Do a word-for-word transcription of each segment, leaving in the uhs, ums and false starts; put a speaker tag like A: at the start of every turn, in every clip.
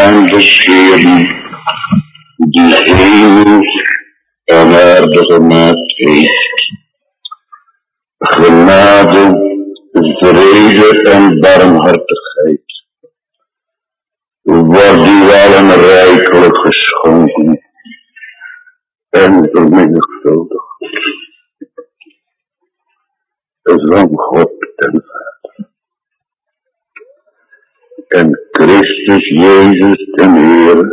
A: en de scheren die hemel en aarde gemaakt heeft. Genade, vrede en barmhartigheid wordt u allen rijkelijk geschonken en vermenigvuldigd van God en Vader en Christus Jezus ten Heer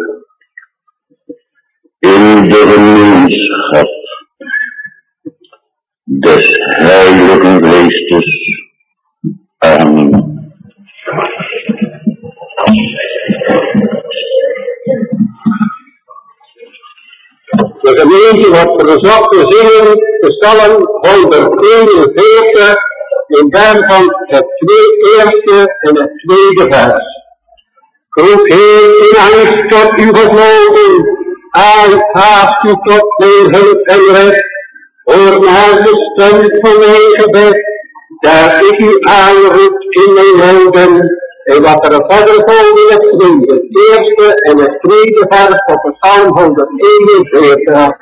A: in de gemeenschap des Heiligen Geestes. Amen.
B: De gemeente wordt verzocht te zingen de psalm honderdeenenveertig in daarvan het twee eerste en het tweede vers. Groep Heer in angst tot u gevlogen, aanhaast u tot mijn hulp en recht, hoor naar de stem van mijn gebed, daar ik u aanroep in mijn noden. En wat er verder volgt in het tweede, het eerste en het tweede vers op de psalm honderdeenenveertig.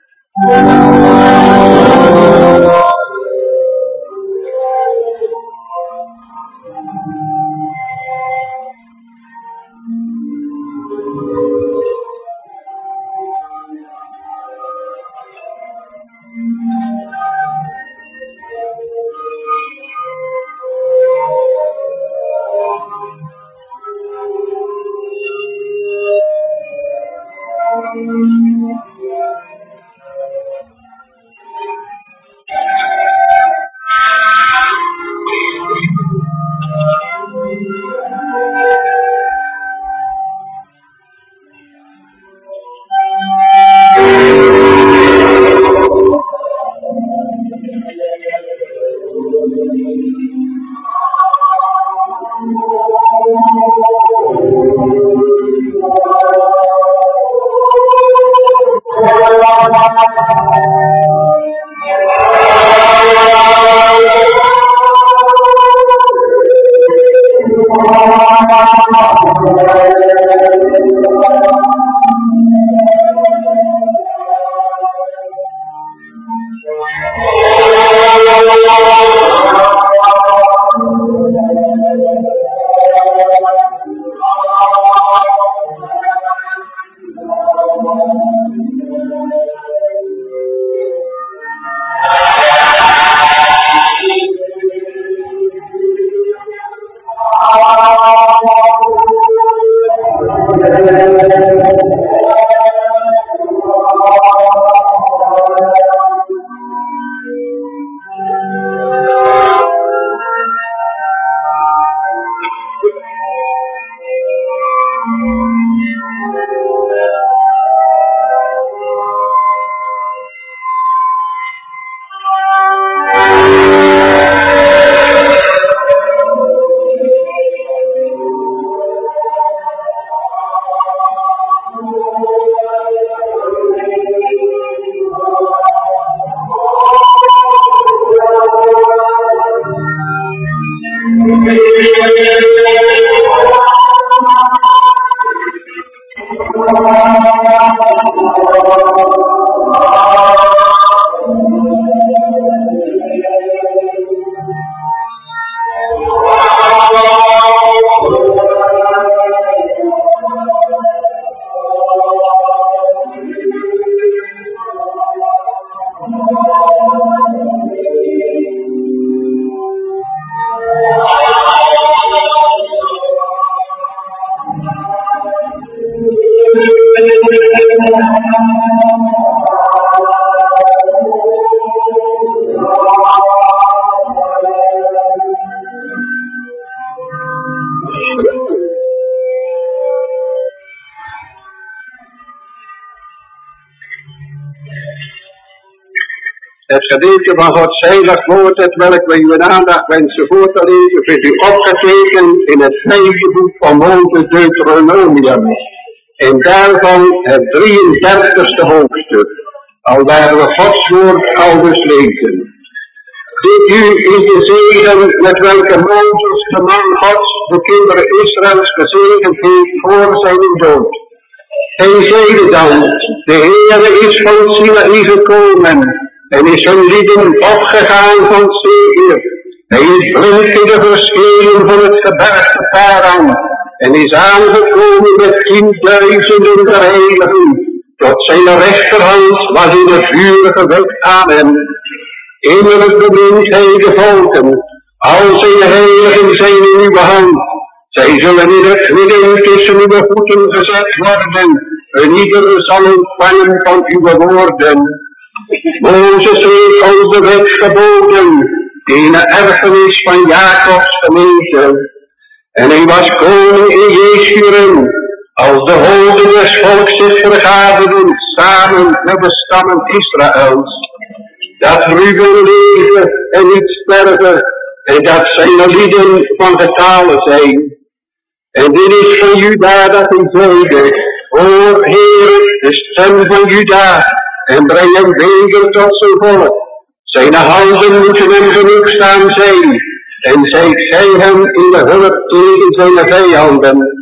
B: Het gedeelte van Gods heilig woord, het welk wij uw aandacht wensen voor te lezen, vindt u opgetekend in het vijfde boek van Mozes Deuteronomium. En daarvan het drieëndertigste hoofdstuk, alwaar we Gods woord aldus lezen. Dit u is de zegen met welke Mozes, de man Gods, de kinderen Israëls gezegend heeft voor zijn dood. Hij zeide dan, de Heere is van Sinaï gekomen en is hun lieden opgegaan van Seir. Hij is blind in de verschenen van het gebergte Paran en is aangekomen met tienduizenden der heiligen. Tot zijn rechterhand was in het vurige weg aan hem. Innerlijk bemint hij de volken, al zijn heiligen zijn in uw hand. Zij zullen in het midden tussen uw voeten gezet worden, en ieder zal ontvangen van uw woorden. Mozes heeft ons de wet geboden, die een erfenis van Jacobs gemeente. En hij was koning in Jeshurun, als de hoofden des volks zich vergaderden, samen met de stammen Israëls. Dat Ruben leven en niet sterven, en dat zijn lieden van getalen zijn. En dit is van Juda dat hij zeide, hoor Heere, de stem van Juda, en breng hem weder tot zijn volk. Zijn handen moeten hem genoegzaam zijn, en zij gij hem in de hulp tegen zijn vijanden.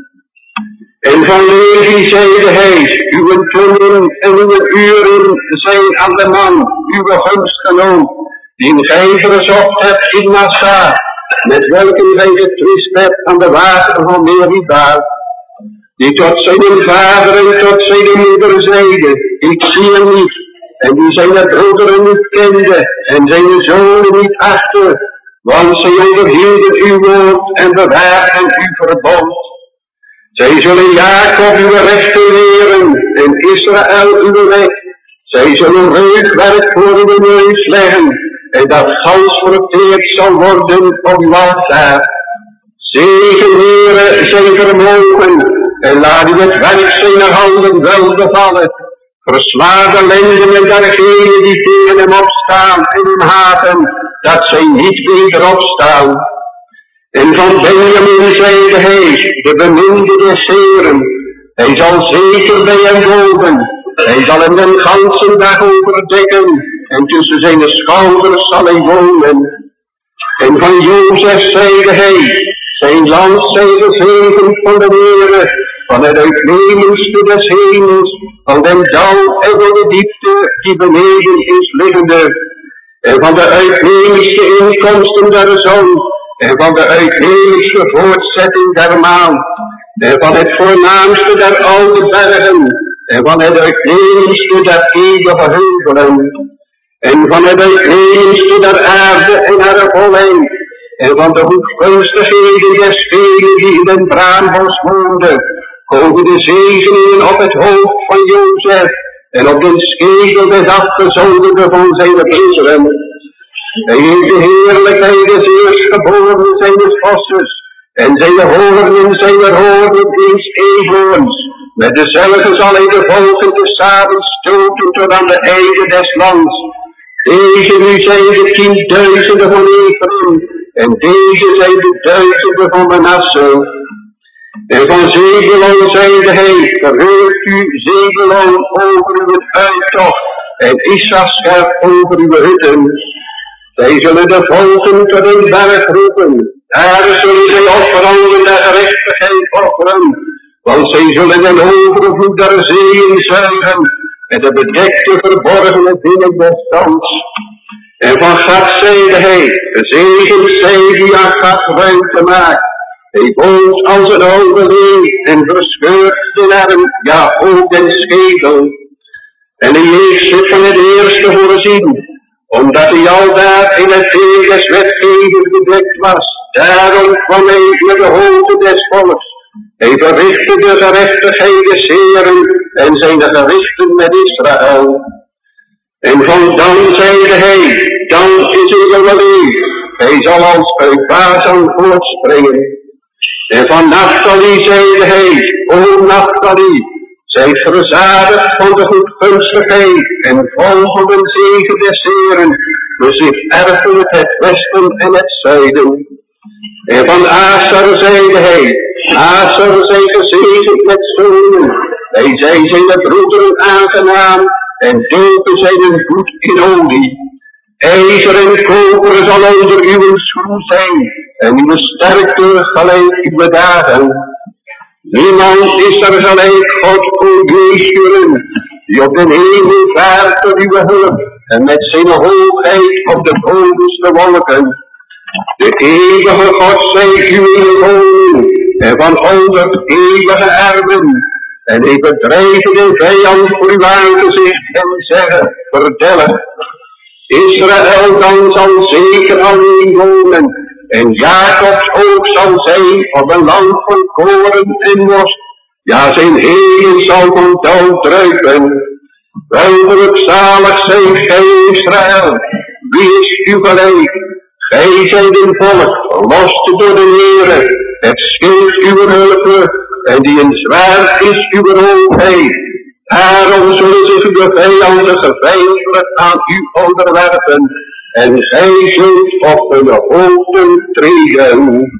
B: En van Levi zeide hij, uw tonen en uw uren zijn aan de man, uw gunstgenoot, die gij verzocht hebt in Massa, met welke gij getwist hebt aan de wateren van Meriba, die tot zijn vader en tot zijn moeder zeide, ik zie hem niet, en die zijn broederen niet kende, en zijn zonen niet achter, want zij onderhielden uw woord en bewaarden uw verbond. Zij zullen Jacob uw rechten leren, en Israël uw weg. Zij zullen reukwerk voor uw neus leggen, en dat gans verteerd zal worden op uw altaar. Zegen, Heere, zijn vermogen, en laat u het werk zijn handen wel bevallen. Versla de lenden en dergenen die tegen hem opstaan en hem haten, dat zij niet weder opstaan. En van Benjamin zeide hij, de beminde des Heeren, hij zal zeker bij hem wonen, hij zal hem den ganzen dag overdekken, en tussen zijn schouders zal hij wonen. En van Jozef zeide hij, zijn land zij gezegend van de Heere, van het uitnemendste des hemels, van den dal en van de diepte die beneden is liggende, en van de uitnemendste inkomsten der zon, en van de uitnemendste voortzetting der maan, en van het voornaamste der oude bergen, en van het uitnemendste der eeuwige heuvelen, en van het uitnemendste der aarde en haar volheid, en van de goedgunstigheden des velen die in den braambos woonden, komen de zegeningen op het hoofd van Jozef, en op den schedel des afgezonderde van zijn kinderen. Hij heeft de heerlijkheid des eerstgeborenen zijnes vosses, en zijn hoornen zijn er hoornen eens evenhoorns. Met dezelfde zal hij de volken te samen stoten tot aan de einde des lands. Deze nu zijn de tienduizenden van Ephraim, en deze zijn de duizenden van Manasse. En van Zebulon zeide hij, verheugt u Zebulon over uw uittocht, en Issachar over uw hutten. Zij zullen de volken tot een berg roepen, daar zullen zij offeranden der gerechtigheid offeren, want zij zullen den overvloed der zeeën zuigen, en de bedekte verborgene dingen des stands. En van Gad zeide hij, gezegend zij die aan Gad ruimte maakt. Hij woont als een oude leeuw en verscheurt de arm, ja ook den schedel. En hij heeft zich van het eerste voorzien, omdat hij aldaar in het deel des wetgevers bedekt was. Daarom kwam hij naar de hoogte des volks. Hij verrichtte de gerechtigheid des Heeren en zijn gerichten met Israël. En van Dan zeide hij, Dan is een jonge leeuw. Hij zal als uit Bazan voortspringen. En van Naphtali zeide hij, o Naphtali, zijt verzadigd van de goedgunstigheid en vol van de zegen des Heeren, we zich erven het westen en het zuiden. En van Aser zeide hij, Aser zij gezegend met zonen, hij zij zijn broederen aangenaam en dopen zijn hun voet in olie. IJzer en koper zal onder uw schoen zijn, en uw sterkte gelijk uw dagen. Niemand is er gelijk God o Jezuren, die op de hemel vaart tot uw hulp, en met zijn hoogheid op de bovenste wolken. De eeuwige God zij uw koning, en van onder eeuwige erven. En ik bedrijf de vijand voor uw aangezicht en zeggen, vertellen. Israël dan zal zeker alleen wonen, en Jacobs oog zal zijn op een land van koren en worst. Ja, zijn heen zal van touw druipen. Welgelukzalig zijt gij Israël, wie is u gelijk? Gij zijt een volk, lost door de Heere, het schild uw hulp, en die een zwaard is uw hoogheid. Daarom zullen zich uw vijanden geveinselijk aan u onderwerpen, en gij zult op hun hoofden treden.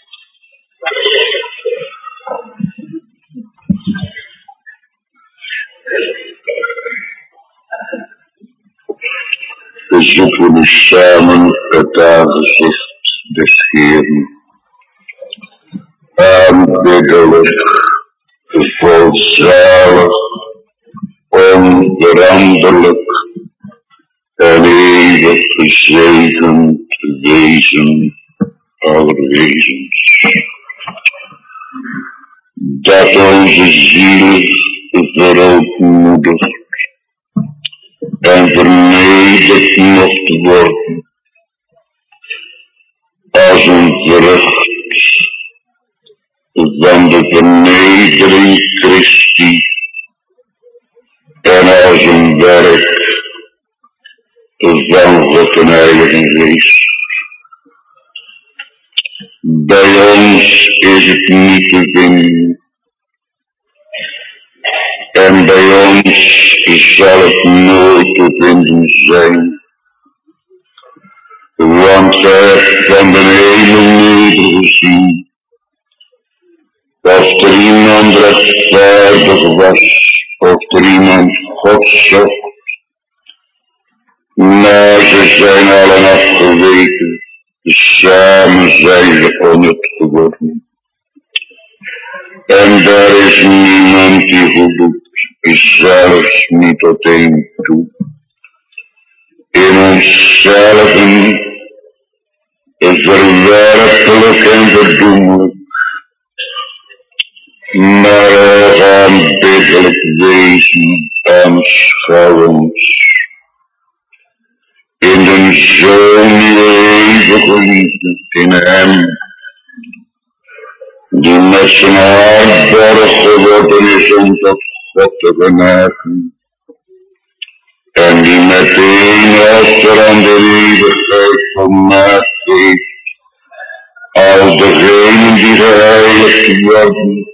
A: We zoeken nu samen het aangezicht des Heeren. Aanbiddelijk, volzalig, onveranderlijk en eeuwig gezegend wezen aller wezens. Dat onze ziel verootmoedigt en vernederd mocht worden als een vrucht van de vernedering Christi en als een werk van God en Heilige Geest. Bij ons is het niet te vinden en bij ons zal het nooit te vinden zijn, want gij hebt van de hemel nedergezien. Of er iemand rechtvaardig was, of er iemand God zocht, maar ze zijn allen afgeweken, samen zijn ze onnut geworden. En daar is niemand die goed doet, zelfs niet tot één toe. In onszelven verwerpelijk en verdoemelijk, maar aanbiddelijk wezen aanschouwend. In de Zoon uw eeuwige liefde, in hem, die met zijn hart borg geworden is om tot God te genaken, en die met een offer aan de eeuwigheid gemaakt heeft, als degenen die geheiligd worden,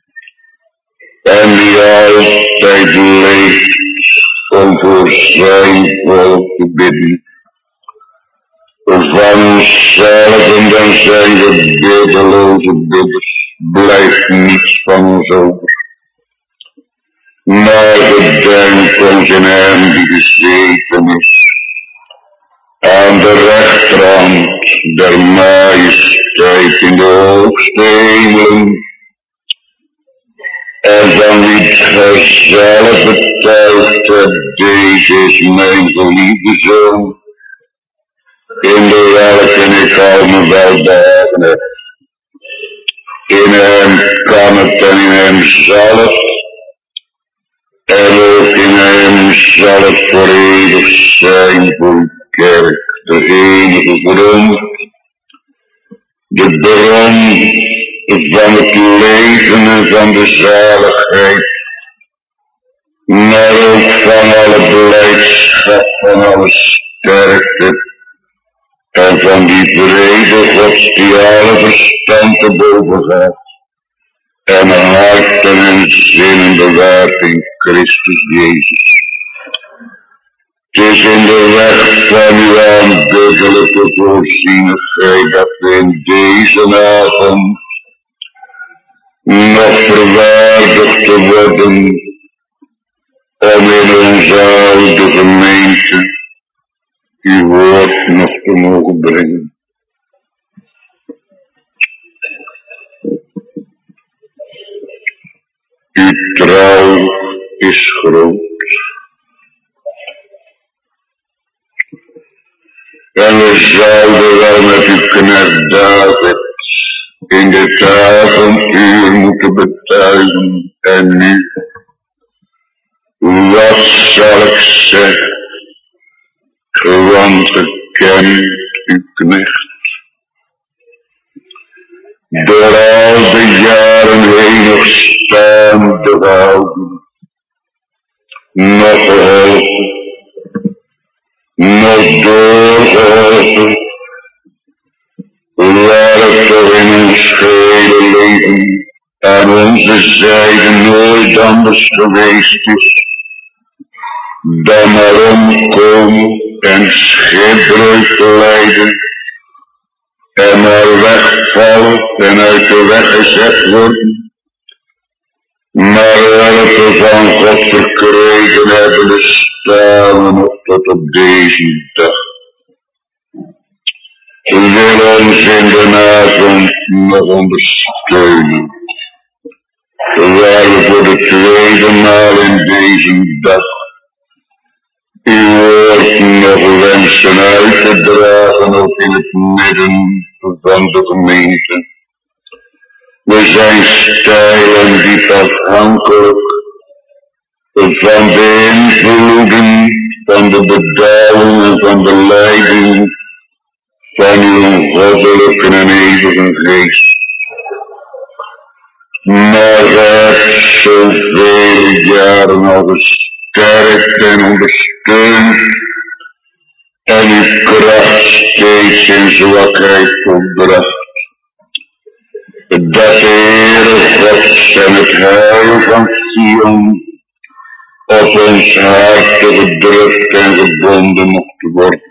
A: en die altijd leeft om voor zijn volk te bidden. Van onszelf en dan zijn we biddeloze bidders, blijft niets van ons over. Maar gedenk ons in hem die gezeten is, aan de rechterhand der majesteit in de hoogste hemelen, en van wie gij zelf betuigt hebt, deze is mijn geliefde Zoon, in de welke ik al mijn welbehagen heb. In hem kan het en in hem zal het, en ook in hem zal het voor eeuwig zijn voor uw kerk, de enige grond, de bron van het leven en van de zaligheid, maar ook van alle blijdschap, van alle sterkte, en van die vrede Gods die alle verstand te boven gaat, en harten en zinnen bewaart in Christus Jezus. Het is in de weg van uw aanbiddelijke voorzienigheid dat we in deze avond nog verwaardigd te worden om in onze oude gemeente uw woord nog te mogen brengen. Uw trouw is groot. En we zouden wel met uw knecht David in dit avontuur moeten betuigen. En nu, wat zal ik zeggen? Want gekend uw knecht. Door al de jaren heen nog staande houden. Nog geholpen. Nog doorgeholpen. Waar het toch in ons gehele leven aan onze zijde nooit anders geweest is dan maar omkomen en schipbreuk te lijden en maar wegvallen en uit de weg gezet worden, maar welke we van God verkregen hebben, staan we nog tot op deze dag. We willen ons in de avond nog ondersteunen, waar we voor de tweede maal in deze dag uw woord nog wensen uit te dragen, ook in het midden van de gemeente. We zijn steil en diep afhankelijk van de invloeden, van de bedauwing en van de leiding van uw goddelijke en eeuwige geest. Maar gij hebt zoveel jaren al gesterkt en ondersteund en uw kracht steeds in zwakheid volbracht. Dat de Heere God en het heil van Sion op ons hart gedrukt en gebonden mocht worden.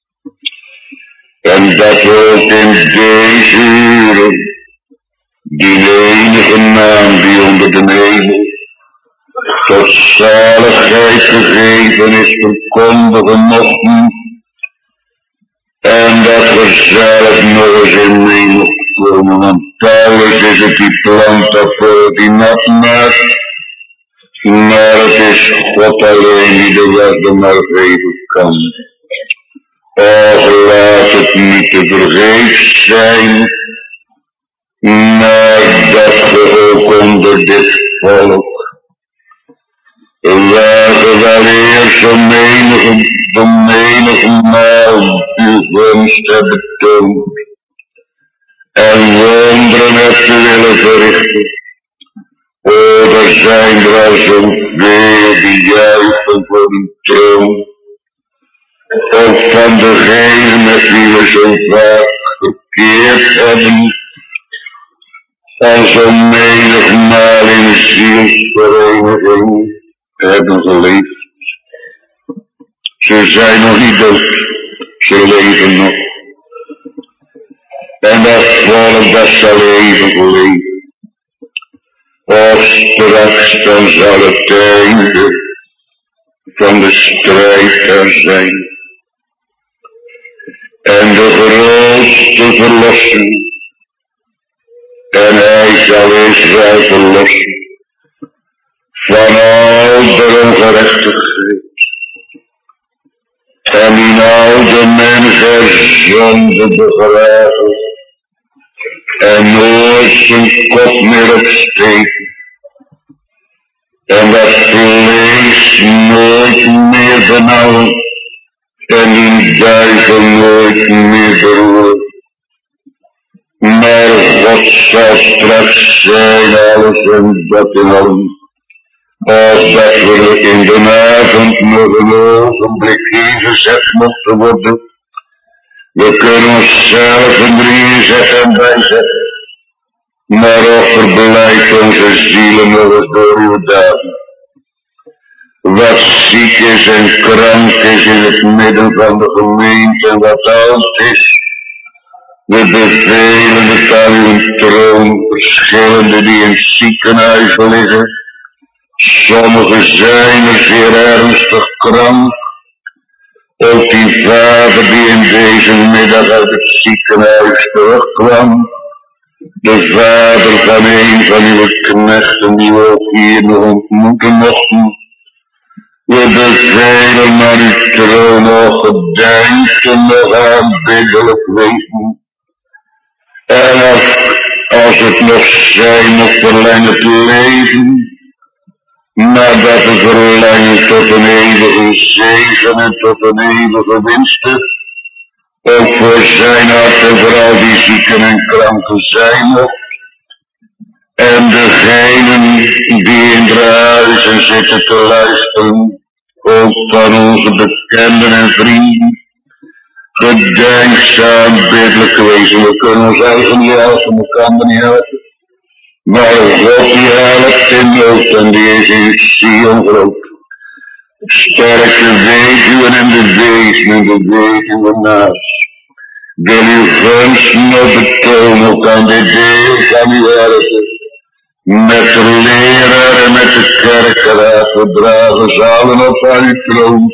A: En dat we ook in deze uren die enige naam die onder de hemel tot zaligheid gegeven is verkondigen mochten. En dat we zelf nog eens in mee mochten komen, want Paulus is het die plant dat voor die nat maakt, maar het is God alleen die de weg maar geven kan. Och, laat het niet te vergeefs zijn, maar dat we ook onder dit volk, waar we wel eerst zo menige, zo menige maal uw gunst hebben betoond en wonderen hebben willen verrichten. O, er zijn er al zoveel die juichen voor uw troon, ook van degenen met wie we zo vaak gekeerd hebben en zo menigmaal in zielsvereniging hebben geleefd. Ze zijn nog niet dood, ze leven nog. En dat volk dat zal even leven. Och, straks dan zal het einde van de strijd er zijn. En de grootste verlossing. En hij zal Israël verlossen van al de ongerechtigheid. En in al de mensen zonde begraven. En nooit zijn kop meer opsteken. En dat vlees nooit meer benauwen. En die duivel nooit meer beroeren. Maar God zal straks zijn alles en dat in allen. Als dat we in de avond nog een ogenblik ingezet mochten worden. We kunnen onszelf een drie zetten en bijzetten. Maar of verblijft onze zielen nog eens door uw dagen. Wat ziek is en krank is in het midden van de gemeente en wat oud is. We bevelen het aan uw troon, verschillende die in het ziekenhuis liggen. Sommigen zijn er zeer ernstig krank. Ook die vader die in deze middag uit het ziekenhuis terugkwam. De vader van een van uw knechten die we ook hier nog ontmoeten mochten. We bevelen naar uw troon, o gedenken nog aanbiddelijk wezen. En als, als het nog zijn mocht, verleng het leven. Maar dat het verlengen tot een eeuwige zegen en tot een eeuwige winst. Ook voor zijn hart en voor al die zieken en kranken zijn mocht. En degenen die in de huizen zitten te luisteren, ook van onze bekenden en vrienden, gedenkzaam biddelijk wezen. We kunnen ons eigen niet helpen, we kunnen niet helpen. Maar God die helpt in nood en die is in Sion groot. Sterk de weduwen en de wezen en de weduwen naast. Wil uw gunst nog betonen ook aan dit deel van uw hersen. Met de leraar en met de kerkeraad, we dragen ze allen op aan uw troon.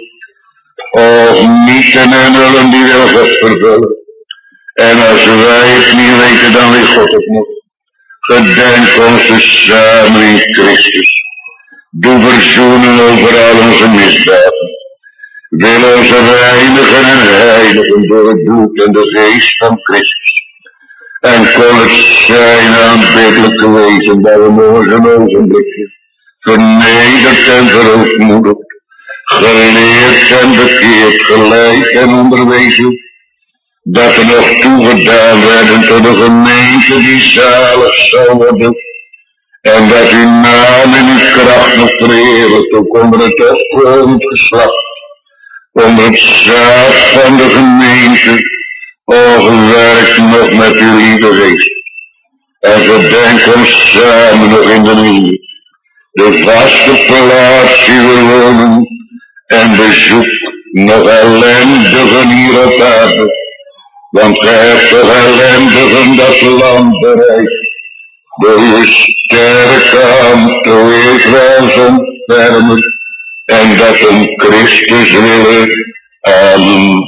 A: Of nieten en hullen die wil God vervullen. En als wij het niet weten, dan weet God het nog. Gedenk ons dus samen in Christus. Doe verzoenen over al onze misdaden. Wil ons reinigen en heiligen door het bloed en de geest van Christus. En kon het zijn aanbiddelijke wezen dat we nog een ogenblikje vernederd en verootmoedigd, geleerd en bekeerd, geleid en onderwezen, dat er nog toegedaan werden tot een gemeente die zalig zou worden, en dat uw naam en uw kracht nog verheerlijkt, ook onder het opkomend geslacht, onder het zaad van de gemeente. O, gewerkt nog met uw lieve geest. En gedenk ons samen nog in de nieuwe. De vaste plaats die we wonen. En bezoek nog ellendigen hier op aarde. Want gij hebt toch ellendigen dat land bereikt. Door uw sterke hand, door Israëls ontfermen. En dat om Christus willen. Amen.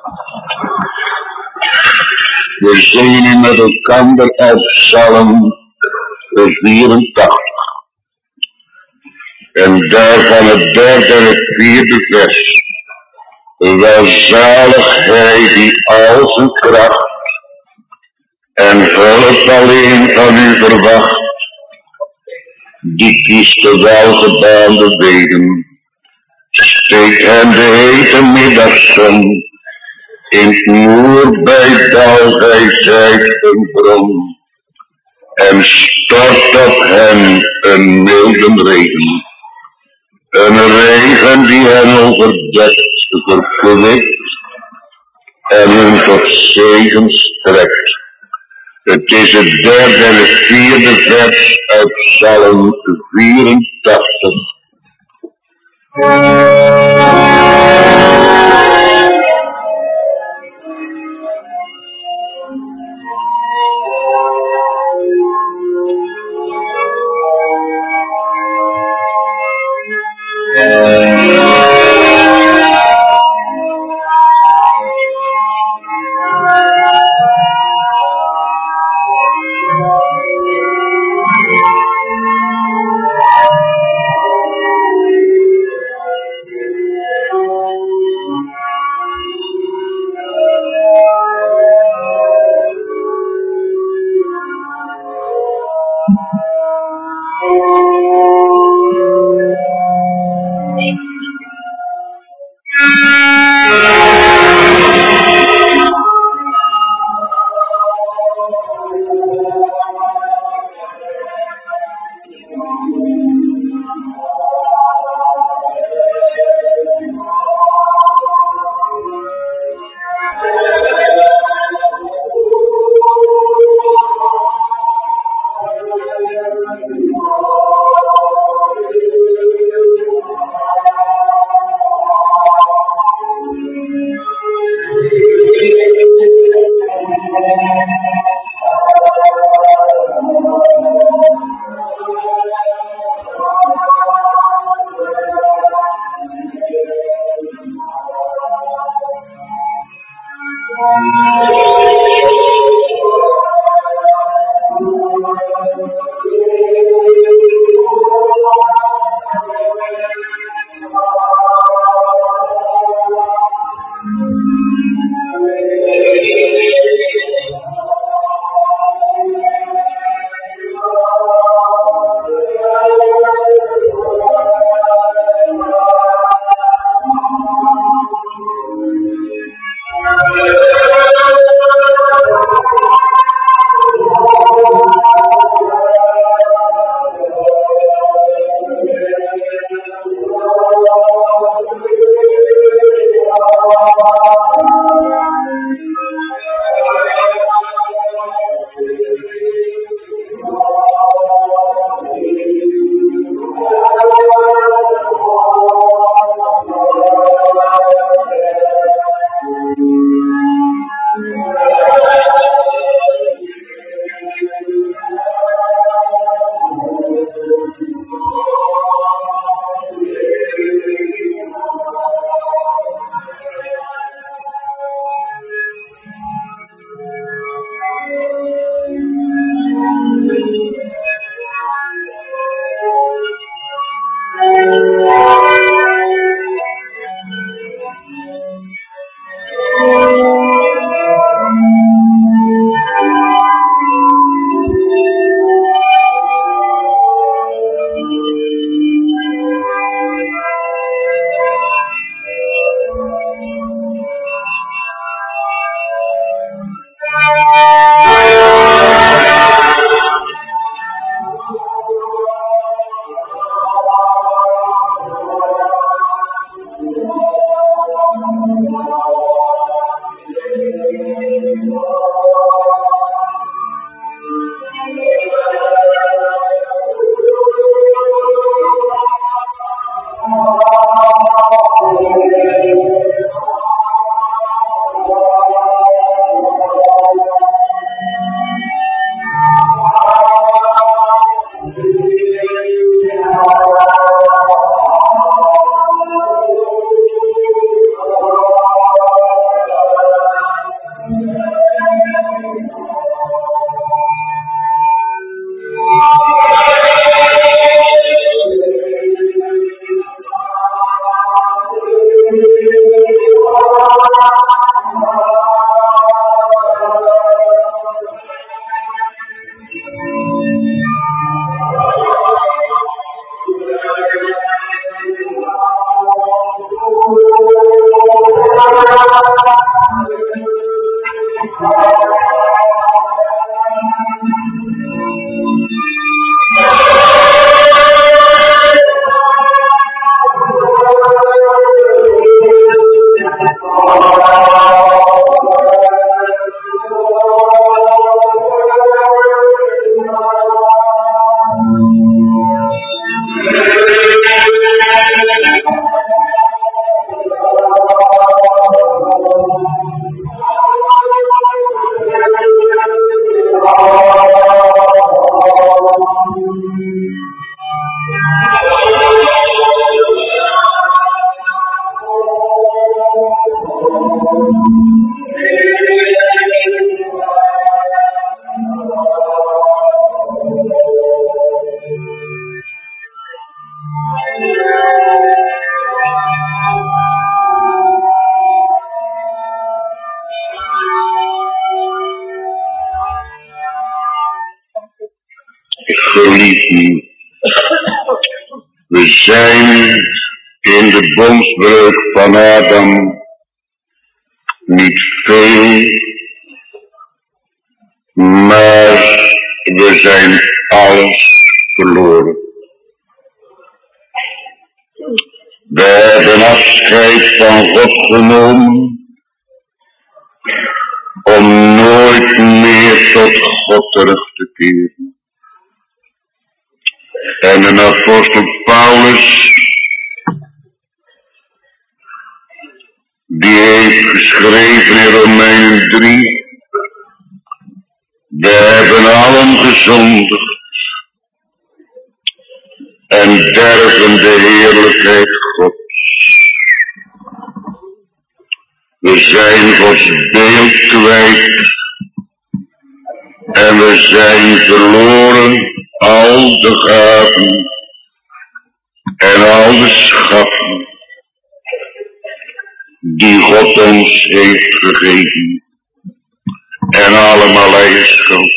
A: We zingen met elkaar uit Psalm vierentachtig. En daarvan het derde en het vierde vers. Welzalig hij die al zijn kracht en hulp alleen van u verwacht. Die kiest de welgebaande wegen. Steekt hem de hete middagzon. In het moer bij dal gij zijt een bron, en stort op hen een milde regen. Een regen die hen overdekt, verkwikt en hun tot zegen strekt. Het is het derde en het vierde vers uit Psalm vierentachtig. We zijn in de bondsbreuk van Adam niet veel, maar we zijn alles verloren. We hebben afscheid van God genomen om nooit meer tot God terug te keren. En de apostel Paulus, die heeft geschreven in Romeinen drie, we hebben allen gezondigd en derven de heerlijkheid Gods. We zijn Gods beeld kwijt en we zijn verloren al de gaven en al de schatten die God ons heeft gegeven en allemaal eigenschap.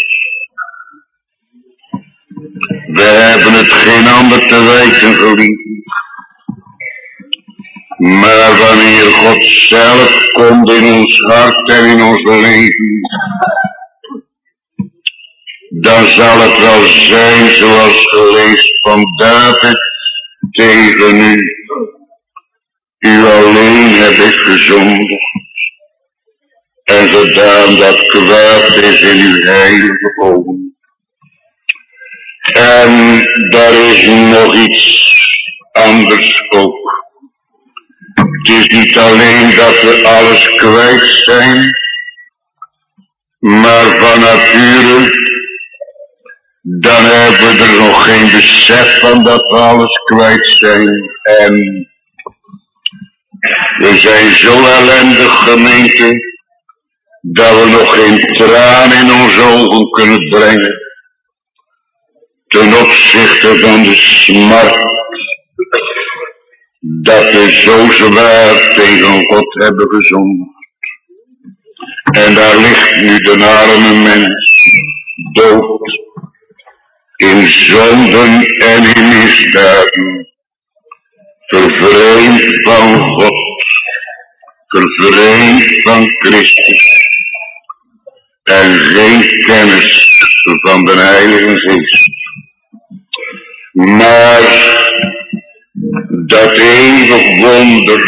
A: We hebben het geen ander te wijten geliefd, maar wanneer God zelf komt in ons hart en in ons leven, dan zal het wel zijn zoals gelezen van David tegen u. U alleen heb ik gezondigd en gedaan dat kwaad is in uw heilige ogen. En daar is nog iets anders ook. Het is niet alleen dat we alles kwijt zijn, maar van nature, dan hebben we er nog geen besef van dat we alles kwijt zijn. En we zijn zo ellendig, gemeente, dat we nog geen traan in onze ogen kunnen brengen ten opzichte van de smart dat we zo zwaar tegen God hebben gezondigd. En daar ligt nu de arme mens dood in zonden en in misdaden, vervreemd van God, vervreemd van Christus en geen kennis van de Heilige Geest. Maar dat eeuwig wonder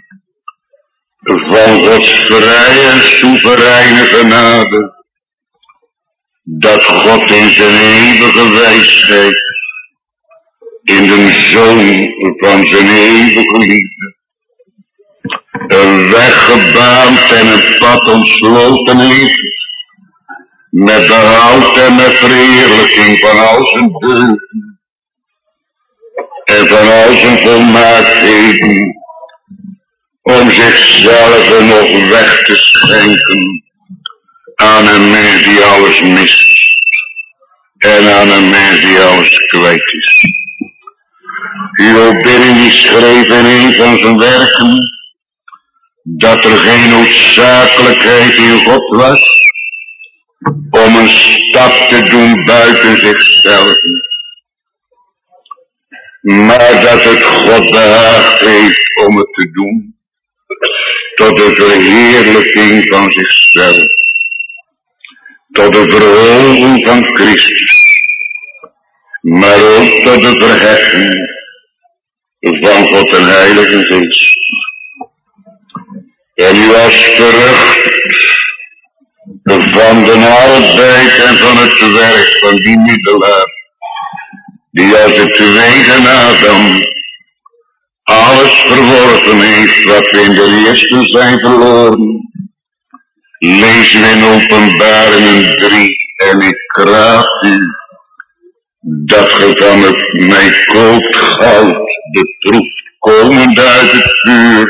A: van Gods vrije en soevereine genade, dat God in zijn eeuwige wijsheid, in de Zoon van zijn eeuwige liefde, een weg gebaand en een pad ontsloten heeft, met behoud en met verheerlijking van al zijn deugden en van al zijn volmaaktheden, om zichzelf nog weg te schenken aan een mens die alles mist en aan een mens die alles kwijt is. Hierop die schreef in een van zijn werken dat er geen noodzakelijkheid in God was om een stap te doen buiten zichzelf, maar dat het God behaagd heeft om het te doen tot de verheerlijking van zichzelf, tot de verhoging van Christus, maar ook tot de verheffing van God en Heilige Geest. En u als vrucht van de arbeid en van het werk van die middelaar, die als de tweede Adam alles verworven heeft wat we in de eerste zijn verloren, lezen we in Openbaringen drie, en ik raad u dat ge van het mij koopt goud, beproefd komend uit het vuur,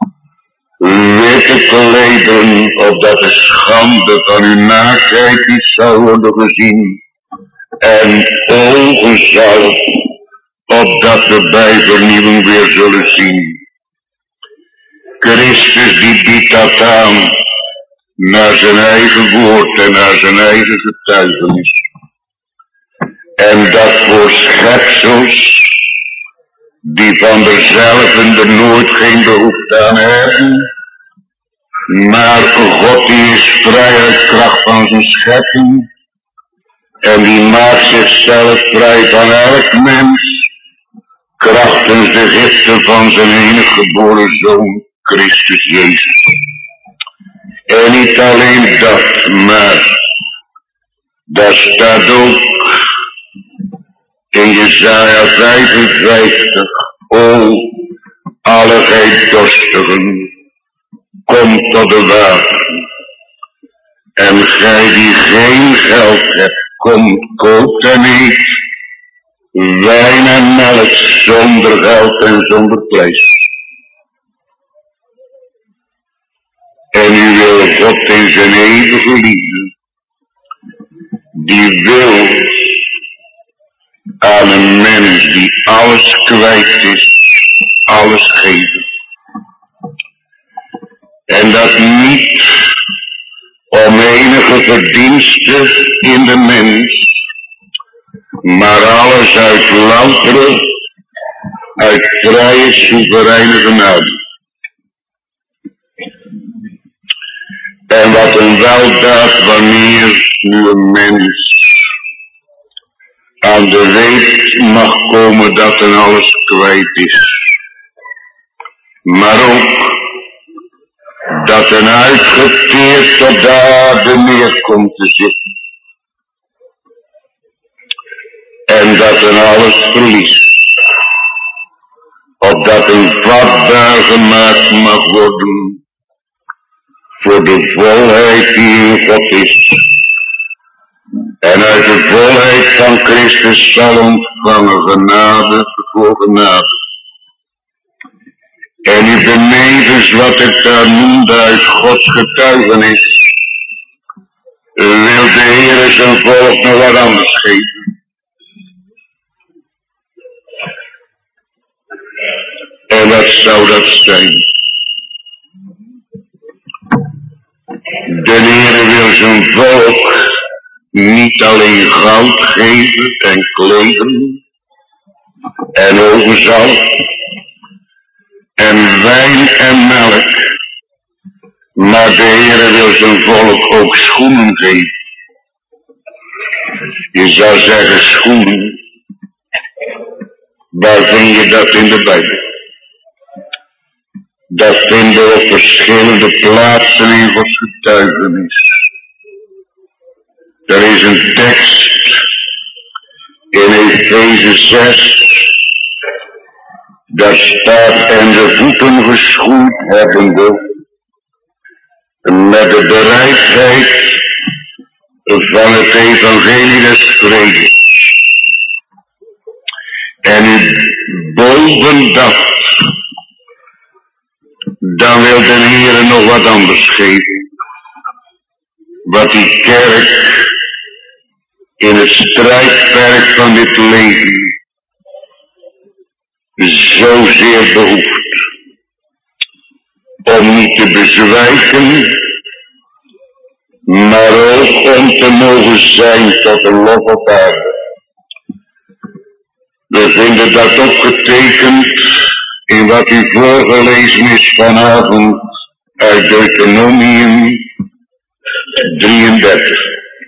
A: witte klederen, opdat de schande van uw naaktheid niet zou worden gezien, en ogenzalf, opdat we bij vernieuwing weer zullen zien. Christus die biedt dat aan naar zijn eigen woord en naar zijn eigen getuigenis. En dat voor schepsels die van derzelve er nooit geen behoefte aan hebben, maar God die is vrij uit kracht van zijn schepping, en die maakt zichzelf vrij van elk mens, krachtens de giften van zijn enige geboren Zoon, Christus Jezus. En niet alleen dat, maar daar staat ook in Jesaja vijfenvijftig, o, alle gij dorstigen, kom tot de water. En gij die geen geld hebt, kom, koop en eet wijn en melk zonder geld en zonder prijs. En u wil God in zijn eeuwige liefde, die wil aan een mens die alles kwijt is, alles geven. En dat niet om enige verdienste in de mens, maar alles uit loutere, uit vrije, soevereine genade. En wat een weldaad wanneer nu een mens aan de weet mag komen dat er alles kwijt is. Maar ook dat een uitgeteerd op de aarde neerkomt te zitten. En dat een alles verliest. Opdat een vatbaar gemaakt mag worden voor de volheid die in God is. En uit de volheid van Christus zal ontvangen genade voor genade. En u benevens wat ik daar noemde uit Gods getuigenis, wil de Heer zijn volk nog wat anders geven. En wat zou dat zijn? De Heer wil zijn volk niet alleen goud geven en kleden en ovenzalf en wijn en melk, maar de Heer wil zijn volk ook schoenen geven. Je zou zeggen schoenen, waar vind je dat in de Bijbel? Dat vinden we op verschillende plaatsen in Gods getuigenis. Er is een tekst in Efeze zes, daar staat en de voeten geschoeid hebbende met de bereidheid van het evangelie des vredes. En u boven dat, dan wil de Heer nog wat anders geven. Wat die kerk in het strijdperk van dit leven zozeer behoeft. Om niet te bezwijken, maar ook om te mogen zijn tot een lof op aarde. We vinden dat opgetekend in wat u voorgelezen is vanavond uit Deuteronomium drieëndertig.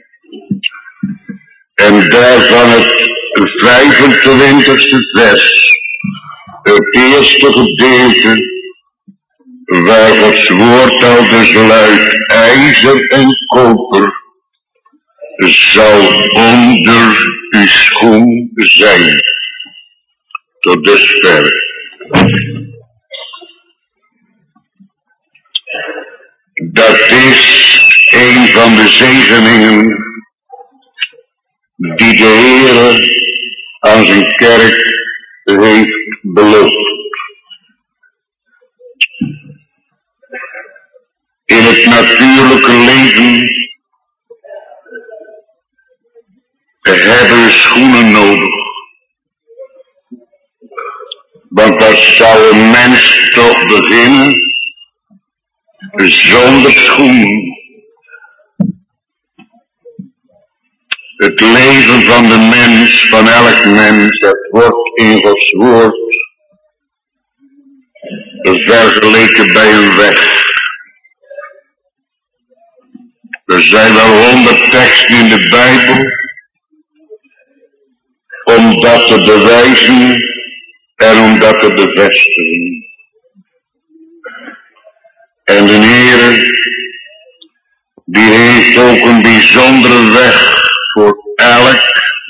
A: En daarvan het vijfentwintigste vers, het eerste gedeelte, waar Gods woord al dus luidt, ijzer en koper zal onder uw schoen zijn. Tot dusver. Dat is een van de zegeningen die de Heer aan zijn kerk heeft beloofd. In het natuurlijke leven hebben we schoenen nodig. Want wat zou een mens toch beginnen zonder schoenen? Het leven van de mens, van elk mens, dat wordt in Gods woord vergeleken bij een weg. Er zijn wel honderd teksten in de Bijbel om dat te bewijzen en om dat te bevestigen. En de Heer, die heeft ook een bijzondere weg voor elk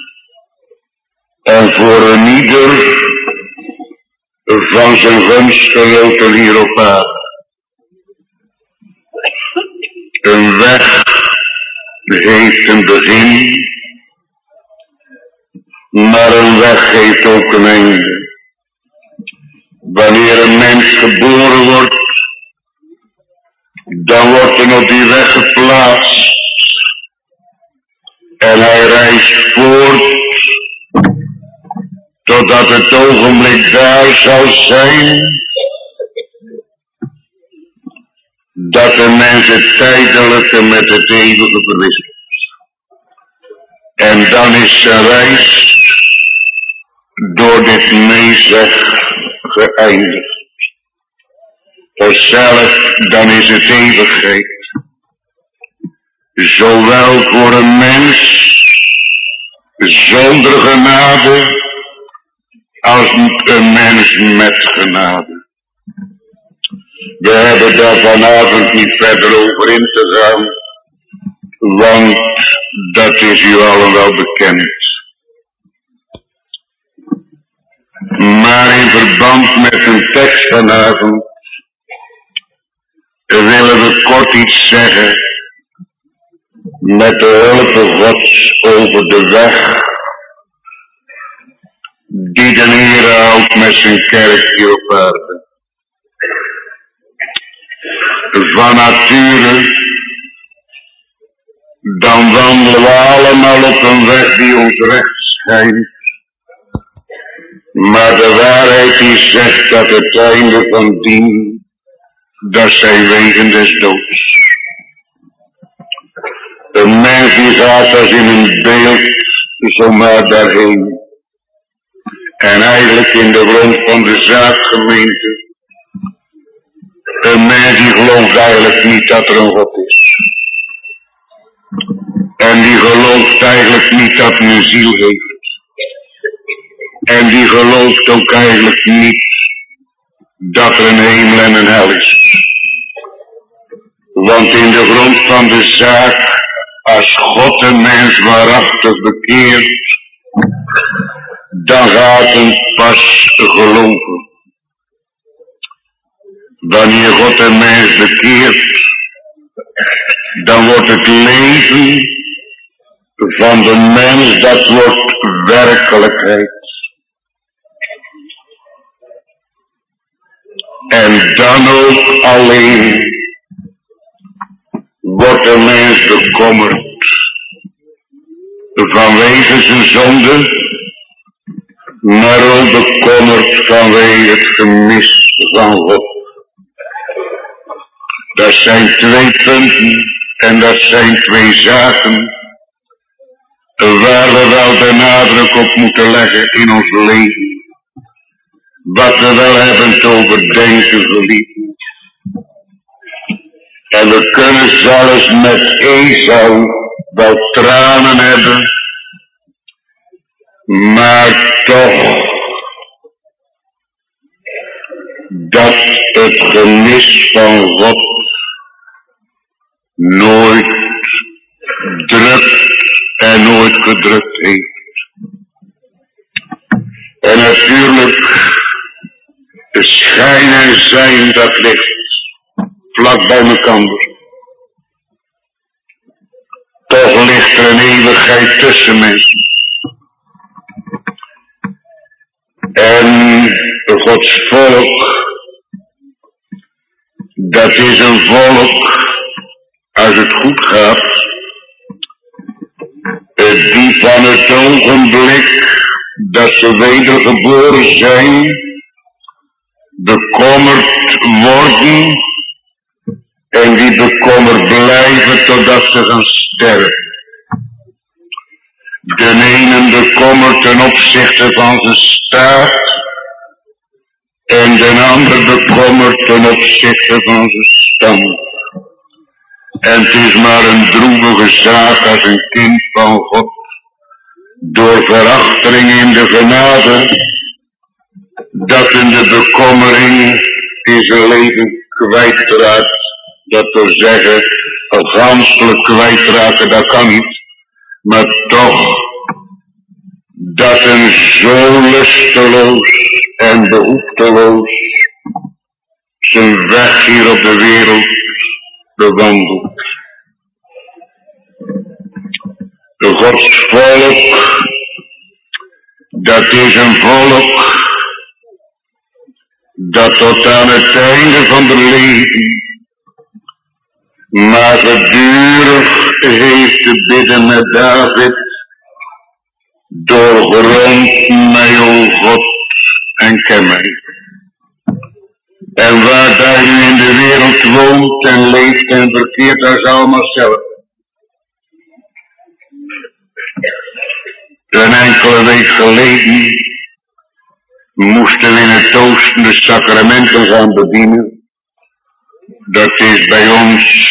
A: en voor een ieder van zijn gunstgenoten hier op aarde. Een weg heeft een begin, maar een weg heeft ook een einde. Wanneer een mens geboren wordt, dan wordt hij op die weg geplaatst en hij reist voort totdat het ogenblik daar zal zijn dat de mens het tijdelijke met het eeuwige verwisselt. En dan is zijn reis door dit meezeg geëindigd. Zelf dan is het eeuwigheid zowel voor een mens zonder genade als een mens met genade. We hebben daar vanavond niet verder over in te gaan, want dat is u allen wel bekend. Maar in verband met een tekst vanavond willen we kort iets zeggen met de hulp van God over de weg die de Heer houdt met zijn kerk hier op aarde. Van nature dan wandelen we allemaal op een weg die ons recht schijnt. Maar de waarheid die zegt dat het einde van dien, dat zijn wegen des doods. Een mens die gaat als in een beeld zomaar daarheen. En eigenlijk in de grond van de zaakgemeente, een mens die gelooft eigenlijk niet dat er een God is. En die gelooft eigenlijk niet dat hij een ziel heeft. En die gelooft ook eigenlijk niet dat er een hemel en een hel is. Want in de grond van de zaak, als God een mens waarachtig bekeert, dan gaat hem pas geloven. Wanneer God een mens bekeert, dan wordt het leven van de mens, dat wordt werkelijkheid. En dan ook alleen wordt de mens bekommerd vanwege zijn zonde, maar ook bekommerd vanwege het gemis van God. Dat zijn twee punten en dat zijn twee zaken waar we wel de nadruk op moeten leggen in ons leven. Wat we wel hebben te overdenken, geliefden. En we kunnen zelfs met Esau wel tranen hebben, maar toch dat het gemis van God nooit drukt en nooit gedrukt heeft. En natuurlijk, de schijn en zijn, dat ligt vlak bij elkaar. Toch ligt er een eeuwigheid tussen mensen. En Gods volk, dat is een volk, als het goed gaat, die van het ogenblik dat ze wedergeboren zijn, bekommerd worden en die bekommerd blijven totdat ze gaan sterven. De ene bekommerd ten opzichte van zijn staat en de ander bekommert ten opzichte van zijn stand. En het is maar een droevige zaak als een kind van God door verachtering in de genade, dat in de bekommering in zijn leven kwijtraakt. Dat wil zeggen, ganselijk kwijtraken, dat kan niet. Maar toch, dat een zo lusteloos en behoefteloos zijn weg hier op de wereld bewandelt. De Gods volk, dat is een volk dat tot aan het einde van de leven maar gedurig heeft te bidden met David: doorgrond mij, o God, en ken mij. En waar daar u in de wereld woont en leeft en verkeert, daar is allemaal zelf. Een enkele week geleden moesten we in het oosten de sacramenten gaan bedienen. Dat is bij ons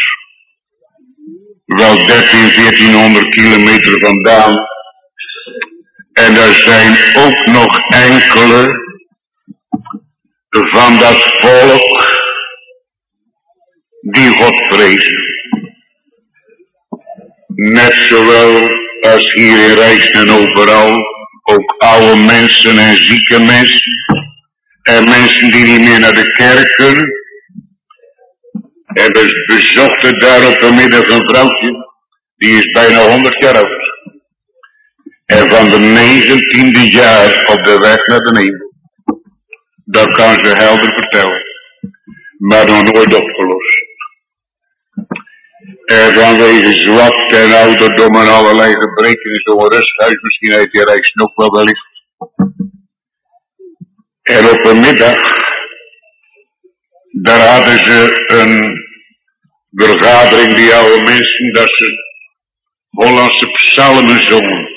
A: wel dertien, veertienhonderd kilometer vandaan. En er zijn ook nog enkele van dat volk die God vrezen. Net zowel als hier in Rijsden en overal, ook oude mensen en zieke mensen. En mensen die niet meer naar de kerk kunnen. En we bezochten daar op de middag een vrouwtje, die is bijna honderd jaar oud. En van de negentiende jaar op de weg naar de hemel. Dat kan ze helder vertellen. Maar nog nooit opgelost. En vanwege zwakte en ouderdom en allerlei gebreken in zo'n rusthuis, misschien heeft die reis nog wel wellicht. En op een middag, daar hadden ze een vergadering, die oude mensen, dat ze Hollandse psalmen zongen.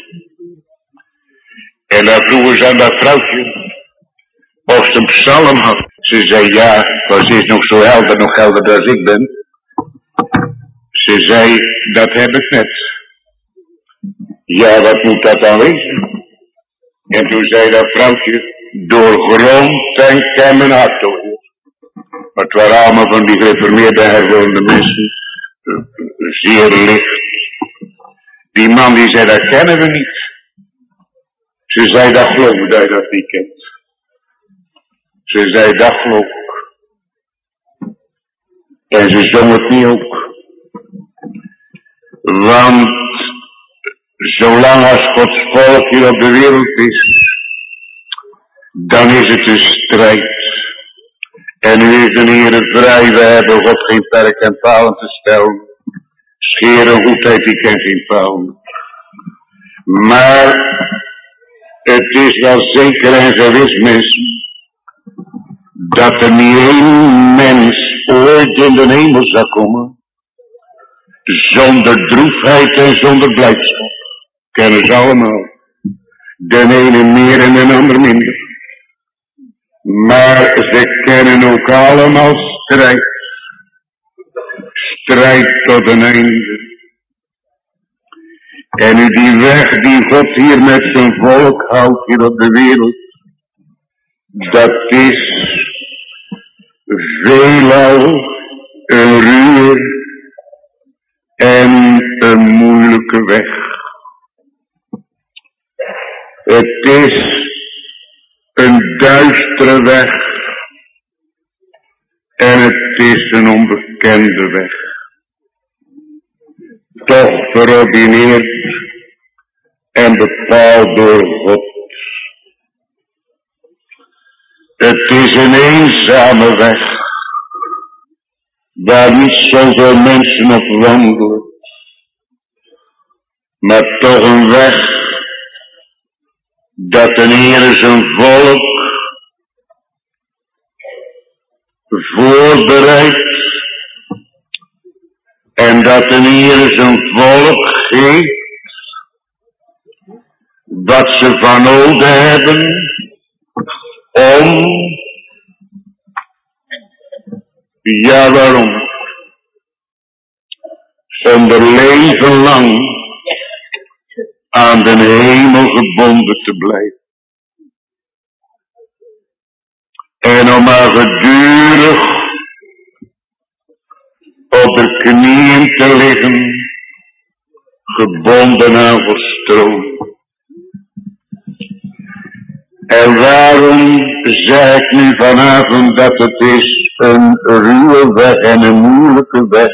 A: En dan vroegen ze aan dat vrouwtje of ze een psalm had. Ze zei ja, maar ze is nog zo helder, nog helder als ik ben. Ze zei, dat heb ik net. Ja, wat moet dat dan wezen? En toen zei dat vrouwtje, doorgrond en ken mijn hart door. Maar het waren allemaal van die gereformeerde hervormde mensen, zeer licht. Die man die zei, dat kennen we niet. Ze zei, dat geloof ik dat je dat niet kent. Ze zei, dat geloof ik. En ze zong het niet ook. Want zolang als Gods volk hier op de wereld is, dan is het een strijd. En nu is de Heer vrij, we hebben God geen perk en palen te stellen. Scheren goedheid, die kent geen palen. Maar het is wel zeker en gewis, mensen, dat er niet één mens ooit in de hemel zal komen zonder droefheid en zonder blijdschap. Kennen ze allemaal. De ene meer en de ander minder. Maar ze kennen ook allemaal strijd. Strijd tot een einde. En nu die weg die God hier met zijn volk houdt hier op de wereld, dat is veelal een ruwe en een moeilijke weg. Het is een duistere weg en het is een onbekende weg. Toch verordineerd en bepaald door God. Het is een eenzame weg, waar niet zoveel mensen op wandelen, maar toch een weg dat de Heer zijn volk voorbereidt en dat de Heer zijn volk geeft wat ze van nodig hebben om Ja, waarom? Zonder leven lang aan de hemel gebonden te blijven. En om maar gedurig op de knieën te liggen, gebonden aan verstroom. En waarom zeg ik nu vanavond dat het is een ruwe weg en een moeilijke weg.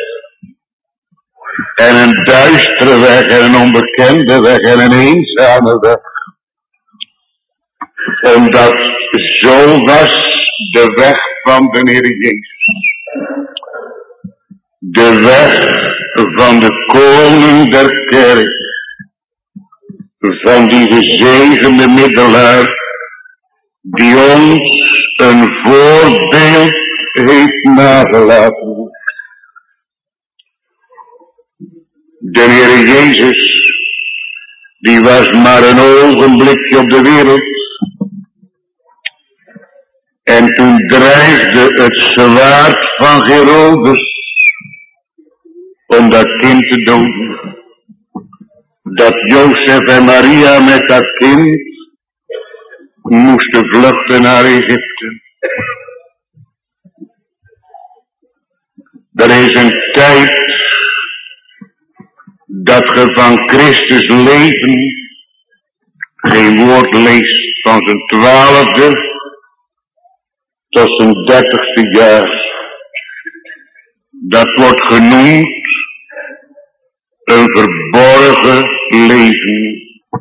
A: En een duistere weg en een onbekende weg en een eenzame weg. Omdat zo was de weg van de Heer Jezus. De weg van de koning der kerk. Van die gezegende middelaar. Die ons een voorbeeld heeft nagelaten. De Heer Jezus, die was maar een ogenblikje op de wereld. En toen dreigde het zwaard van Herodes om dat kind te doden. Dat Jozef en Maria met dat kind moesten vluchten naar Egypte. Er is een tijd dat ge van Christus leven geen woord leest van zijn twaalfde tot zijn dertigste jaar. Dat wordt genoemd een verborgen leven.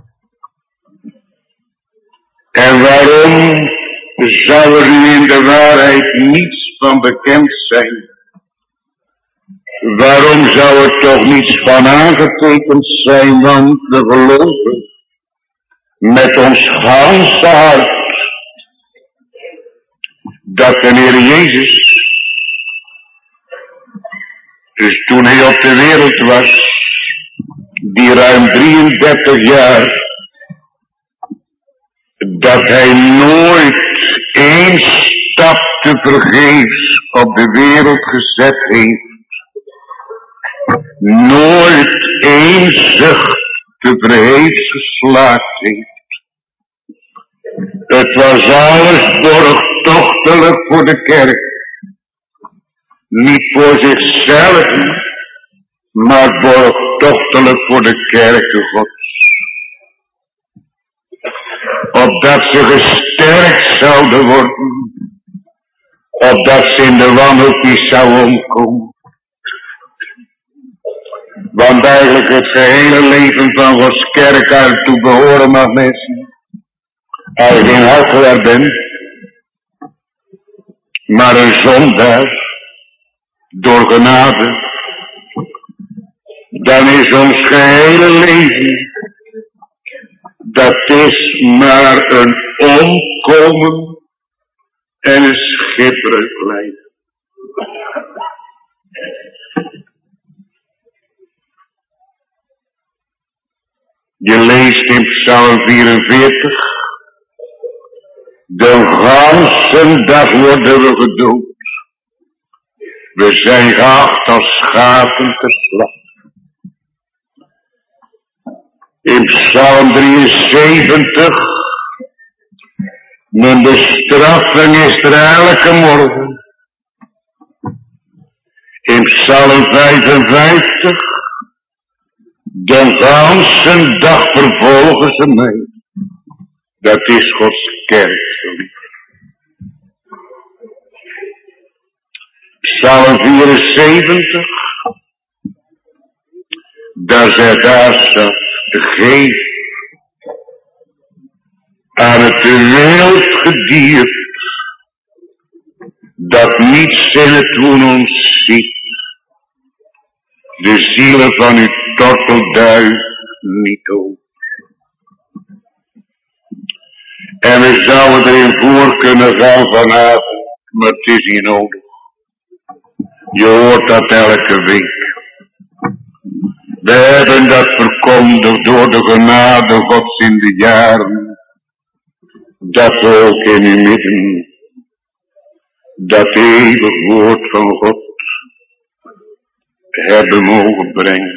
A: En waarom zou er u in de waarheid niets van bekend zijn? Waarom zou er toch niets van aangetekend zijn, want we geloven met ons ganse hart dat de Heer Jezus, dus toen hij op de wereld was, die ruim drieëndertig jaar, dat hij nooit één stap te vergeefs op de wereld gezet heeft. Nooit één zucht te vergeefs geslaakt heeft. Het was alles borgtochtelijk voor de kerk. Niet voor zichzelf, maar borgtochtelijk voor de kerken Gods. Opdat ze gesterkt zouden worden. Opdat ze in de wanhoop niet zouden omkomen. Want eigenlijk het gehele leven van Gods kerk uit toe behoren mag mensen. Als je geen huigelaar bent, maar een zondaar, door genade, dan is ons gehele leven, dat is maar een omkomen en een schipbreuk leven. Je leest in Psalm vierenveertig. De ganse dag worden we gedood. We zijn geacht als schapen ter slacht. In Psalm drieënzeventig. Mijn bestraffing is er elke morgen. In Psalm vijfenvijftig. De ganse dag vervolgen ze mij. Dat is Gods kerk. Psalm vierenzeventig. Daar zij daar staat. Geef aan het wild gediert. Dat niets in het doen ons ziet. De zielen van uw tortelduif niet over. En we zouden erin voor kunnen gaan vanavond, maar het is niet nodig. Je hoort dat elke week. We hebben dat verkondigd door de genade Gods in de jaren, dat we ook in uw midden dat eeuwig woord van God hebben mogen brengen.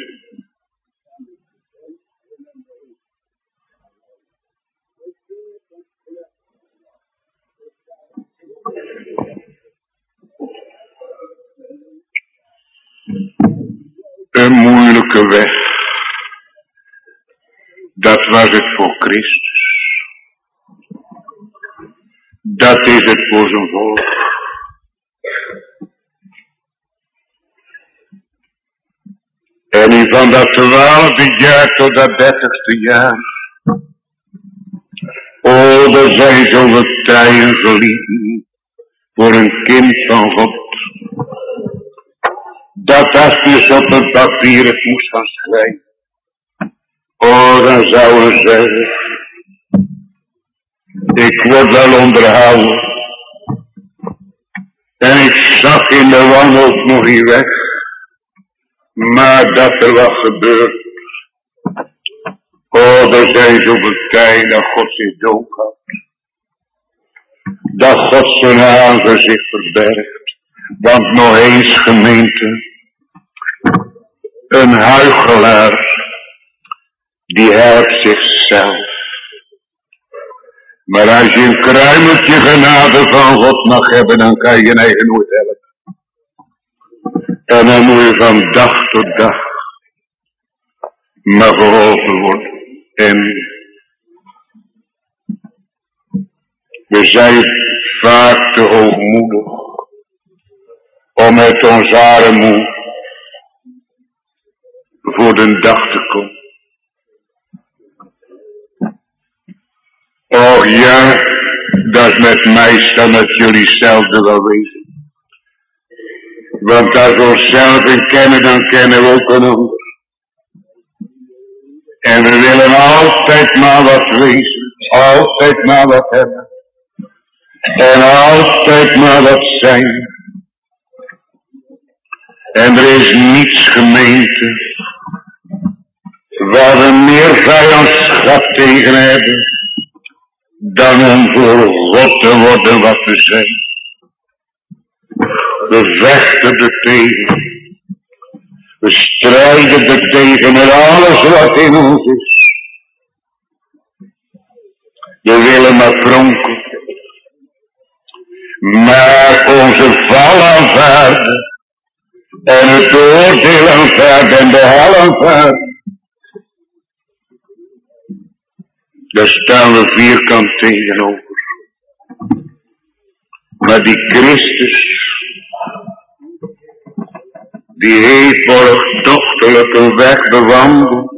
A: Een moeilijke weg, dat was het voor Christus. Dat is het voor zijn volk. En in van dat twaalfde jaar tot dat dertigste jaar. Oh, er zijn zoveel tijden geliefd voor een kind van God. Dat als je op een papier het moest gaan schrijven. Oh, dan zouden ze zeggen. Ik word wel onderhouden. En ik zag in de wanhoop nog hier weg. Maar dat er wat gebeurt. Oh, er zijn zoveel tijden dat God zich doophoudt. Dat God zijn aangezicht verbergt. Want nog eens gemeente. Een huichelaar. Die helpt zichzelf. Maar als je een kruimeltje genade van God mag hebben, dan kan je je eigen nooit helpen. En dan moet je van dag tot dag maar geholpen worden. En we zijn vaak te hoogmoedig om met ons armoe voor de dag te komen. Och ja, dat is met mij staan dat jullie zelf wel weten. Want als we onszelf in kennen, dan kennen we ook een ander. En we willen altijd maar wat wezen, altijd maar wat hebben. En altijd maar wat zijn. En er is niets gemeente waar we meer vijandschap tegen hebben dan om voor God te worden wat we zijn. We vechten er tegen. We strijden er tegen met alles wat in ons is. We willen maar pronken. Maar onze val aanvaarden. En het oordeel aanvaarden en de hel aanvaarden. Daar staan we vierkant tegenover. Maar die Christus, die heeft borgtochtelijk een weg bewandeld,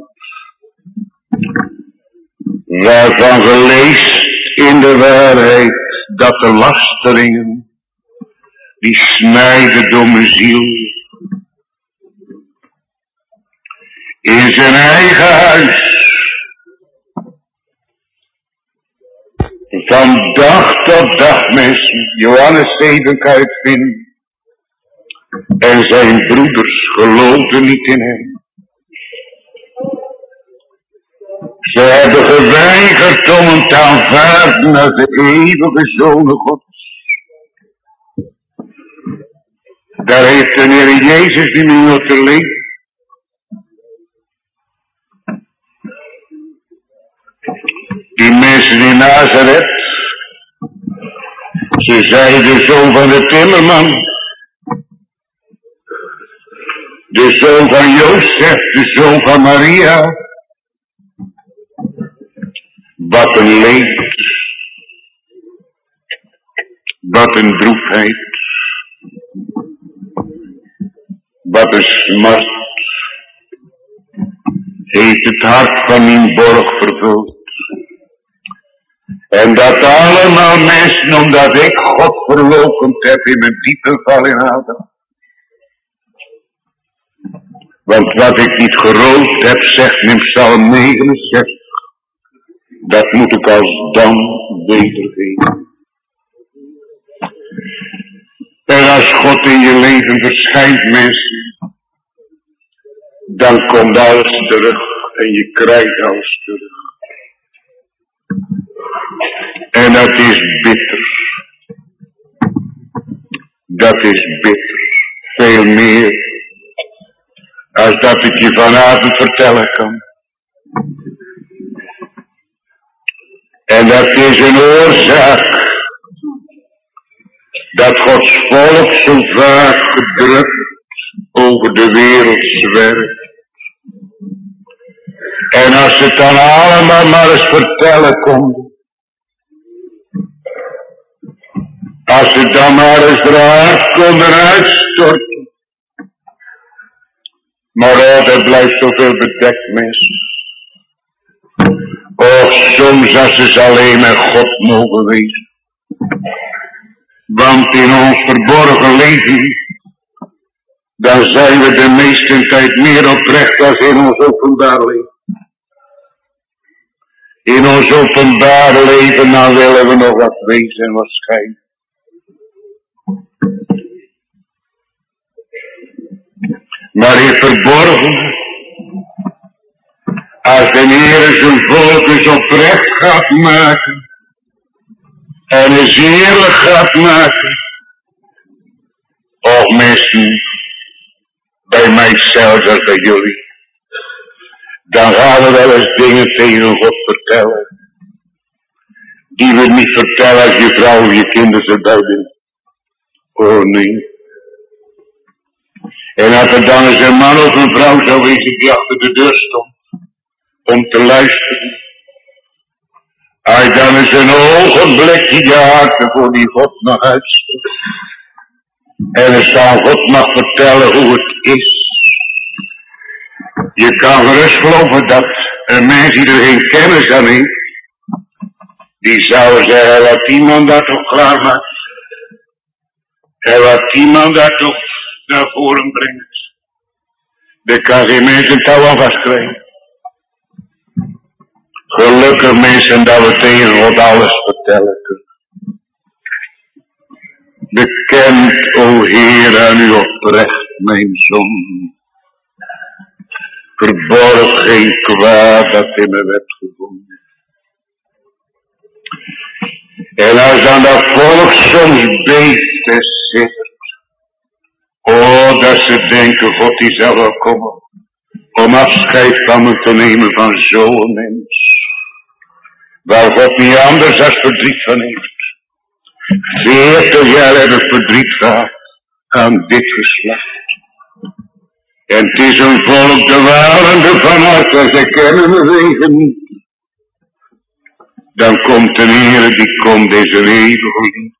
A: waarvan geleest in de waarheid dat de lasteringen, die snijden door mijn ziel, in zijn eigen huis, van dag tot dag mensen, Johannes zeven kan je het vinden. En zijn broeders geloofden niet in hem. Ze hebben geweigerd om hem te aanvaarden als de eeuwige Zoon Gods. Daar heeft de Heer Jezus die nu nog te leven. Die mensen in Nazareth, ze zeiden de zoon van de timmerman, de zoon van Jozef, de zoon van Maria. Wat een leed, wat een droefheid, wat een smart, heeft het hart van mijn borg vervuld. En dat allemaal mensen, omdat ik God verloochend heb in mijn diepe val in Adam. Want wat ik niet geroofd heb, zegt in Psalm negenenzestig, dat moet ik als dam wedergeven. En als God in je leven verschijnt, mensen, dan komt alles terug en je krijgt alles terug. En dat is bitter. Dat is bitter. Veel meer. Als dat ik je vanavond vertellen kan. En dat is een oorzaak. Dat Gods volk zo vaak gedrukt over de wereld zwerft. En als het dan allemaal maar eens vertellen komt. Als het dan maar eens vraagt konden uitstorten. Maar oh, er blijft zoveel bedekt, mensen. Och, soms als het alleen met God mogen wezen. Want in ons verborgen leven, dan zijn we de meeste tijd meer oprecht dan in ons openbaar leven. In ons openbaar leven, dan willen we nog wat wezen en wat schijnen. Maar in verborgen, als de Heer zijn volk eens oprecht gaat maken, en eens eerlijk gaat maken, och mensen, bij mijzelf als bij jullie, dan gaan we wel eens dingen tegen God vertellen, die we niet vertellen als je vrouw of je kinderen erbij bent. Oh nee. En als er dan eens een man of een vrouw zou wezen die achter de deur stond, om te luisteren. Hij dan eens een ogenblikje je hart voor die God nog uitstelt. En eens aan God mag vertellen hoe het is. Je kan gerust geloven dat een mens die er geen kennis aan heeft, die zou zeggen, wat die man daar toch klaar maakt. En wat die man daar toch naar voren brengt. Daar kan geen mens een touw aan vastkrijgen. Gelukkig mensen dat we tegen God alles vertellen kunnen. Bekend, o Heer, aan u oprecht, mijn zon. Verborg geen kwaad dat in me werd gevonden. En als dan dat volk soms beeft en siddert. Oh, dat ze denken, God die zal wel komen. Om afscheid van me te nemen van zo'n mens. Waar God niet anders als verdriet van heeft. Veertig jaar heb ik verdriet gehad aan dit geslacht. En het is een volk de walende van hart en ze kennen me wegen niet. Dan komt een Heer die komt deze leven geliefd.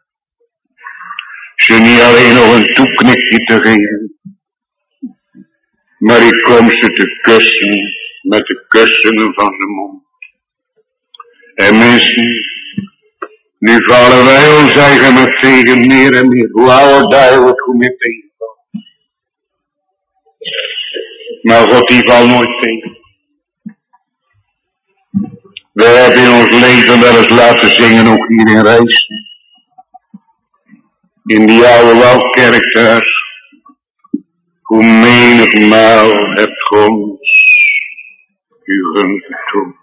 A: Ze niet alleen nog een toeknikje te geven. Maar ik kom ze te kussen met de kussenen van de mond. En mensen, nu vallen wij ons eigen met tegen meer en meer. Hoe ouder duivel, hoe meer tegenval. Maar God die valt nooit tegen. We hebben in ons leven wel eens laten zingen, ook hier in Rijssen. In die oude Woudkerk thuis. Hoe menigmaal hebt ons uw gun getoond.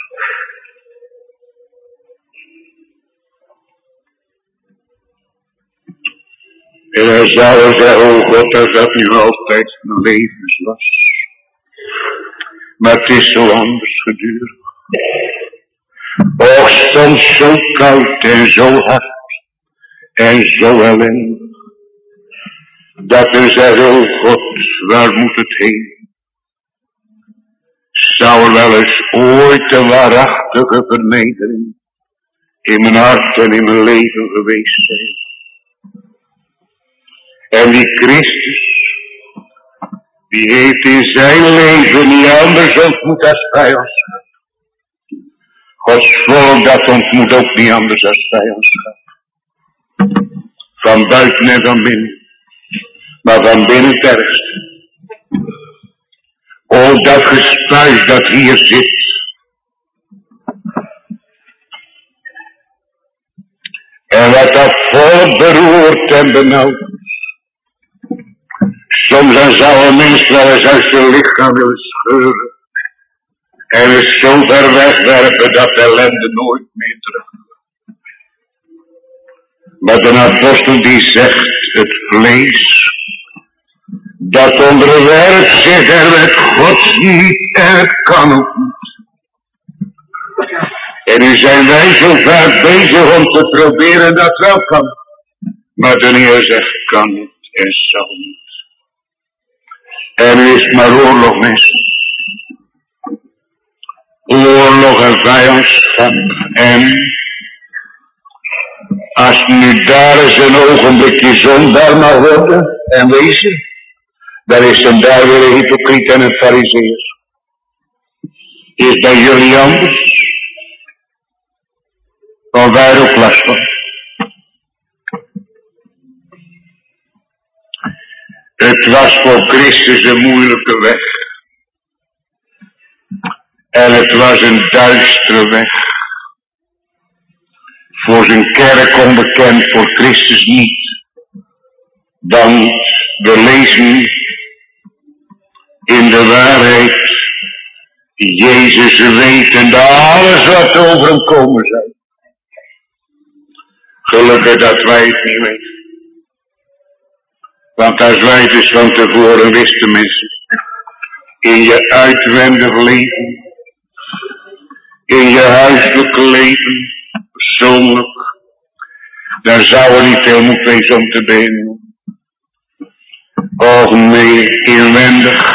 A: En hij zou zeggen, oh God, als dat nu altijd mijn levens was. Maar het is zo anders geduurd. Och, soms zo koud en zo hard en zo ellendig. Dat we zeggen, oh God, waar moet het heen? Zou er wel eens ooit een waarachtige vernedering in mijn hart en in mijn leven geweest zijn? En die Christus, die heeft in zijn leven niet anders ontmoet als vijandschap. Gods volk dat ontmoet ook niet anders als vijandschap. Van buiten en van binnen. Maar van binnen het ergste. O, dat gespuis dat hier zit. En wat dat volk beroert en benauwt. Soms dan zou een mens wel eens uit zijn lichaam willen scheuren. En het zo ver wegwerpen dat de ellende nooit meer terug. Maar de apostel die zegt. het vlees, dat onderwerpt zich er met God niet en het kan ook niet. En nu zijn wij zo ver bezig om te proberen dat wel kan. Maar de Heer zegt, kan niet en zal niet. En nu is maar oorlog, mensen. Oorlog en vijandschap. En als nu daar eens een ogenblikje zondaar mag worden en wezen, dan is dan daar weer een hypocriet en een farizeer. Is bij jullie anders? Van wij ook last van. Het was voor Christus een moeilijke weg. En het was een duistere weg. Voor zijn kerk onbekend, voor Christus niet. Dan we lezen in de waarheid, Jezus wetende alles wat over hem komen zou. Gelukkig dat wij het niet weten. Want als wij het dus van tevoren wisten, mensen, in je uitwendig leven, in je huiselijke leven, persoonlijk, dan zou er niet veel moeten wezen om te beginnen. Och nee, inwendig.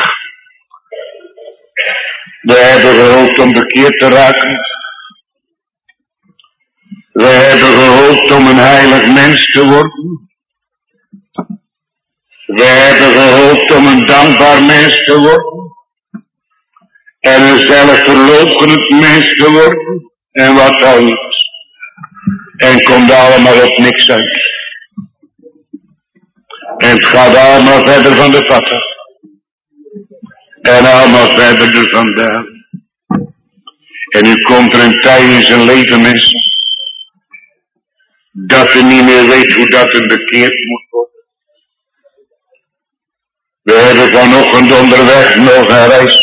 A: We hebben gehoopt om bekeerd te raken. We hebben gehoopt om een heilig mens te worden. We hebben gehoopt om een dankbaar mens te worden. En een zelfverloocheneend mens te worden. En wat dan niet. En komt allemaal op niks uit. En het gaat allemaal verder van de vatten. En allemaal verder er vandaan. En nu komt er een tijd in zijn leven, mensen, dat je niet meer weet hoe dat er bekeerd moet worden. We hebben vanochtend onderweg nog een reis,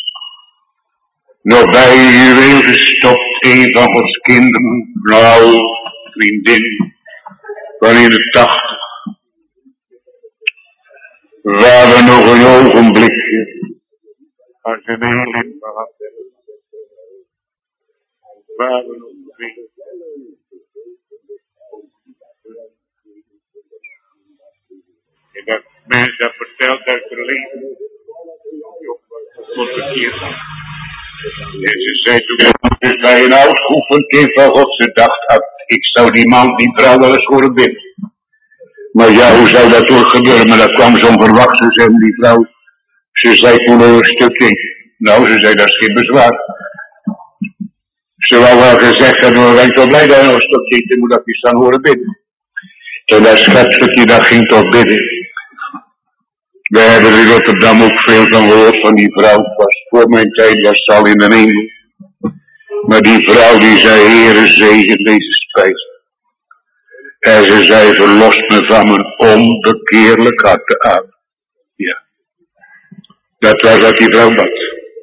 A: nog bij een juweel gestopt, een van Gods kinderen, nou, vriendin, van in de tachtig, waar we nog een ogenblikje, als een heel in gehad hebben, waar we nog een beetje, en dat mensen dat vertelt uit hun leven, tot bekeerd. En ze zei toen, dus bij een oud geoefend kind van God, ze dacht, ah, ik zou die man, die vrouw wel eens horen bidden. Maar ja, hoe zou dat ook gebeuren? Maar dat kwam zo'n verwacht, ze zei die vrouw, ze zei toen een stukje, nou, ze zei, dat is geen bezwaar. Ze wou wel gezegd hebben, maar ben ik wel blij dat je nog een stukje eet, moet dat je staan horen bidden. En dat schepstukje, dat ging toch bidden. We hebben er in Rotterdam ook veel van gehoord van die vrouw. Was voor mijn tijd was het al in de hemel. Maar die vrouw die zei, Heere zegen deze spijs. En ze zei, verlos me van mijn onbekeerlijk harte aan. Ja. Dat was wat die vrouw bad.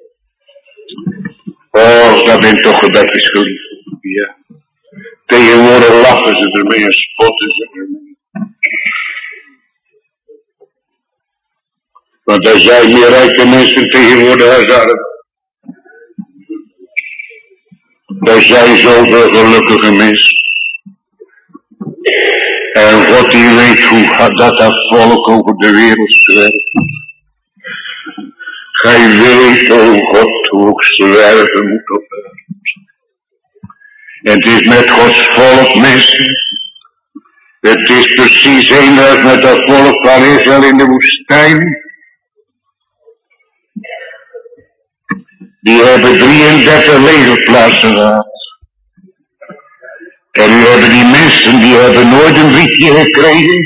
A: Oh, dat ben toch gebedjes geliefd. Ja. Tegenwoordig lachen ze ermee en spotten ze ermee. Want er zijn meer rijke mensen tegenwoordig als arm. Er zijn zoveel gelukkige mensen. En God die weet hoe dat dat volk over de wereld zwerft. Gij weet, o God, hoe ik zwerven moet op aarde. En het is met Gods volk, mensen. Het is precies eender met dat volk van Israël in de woestijn. Die hebben drieëndertig legerplaatsen gehad. En nu hebben die mensen, die hebben nooit een briefje gekregen.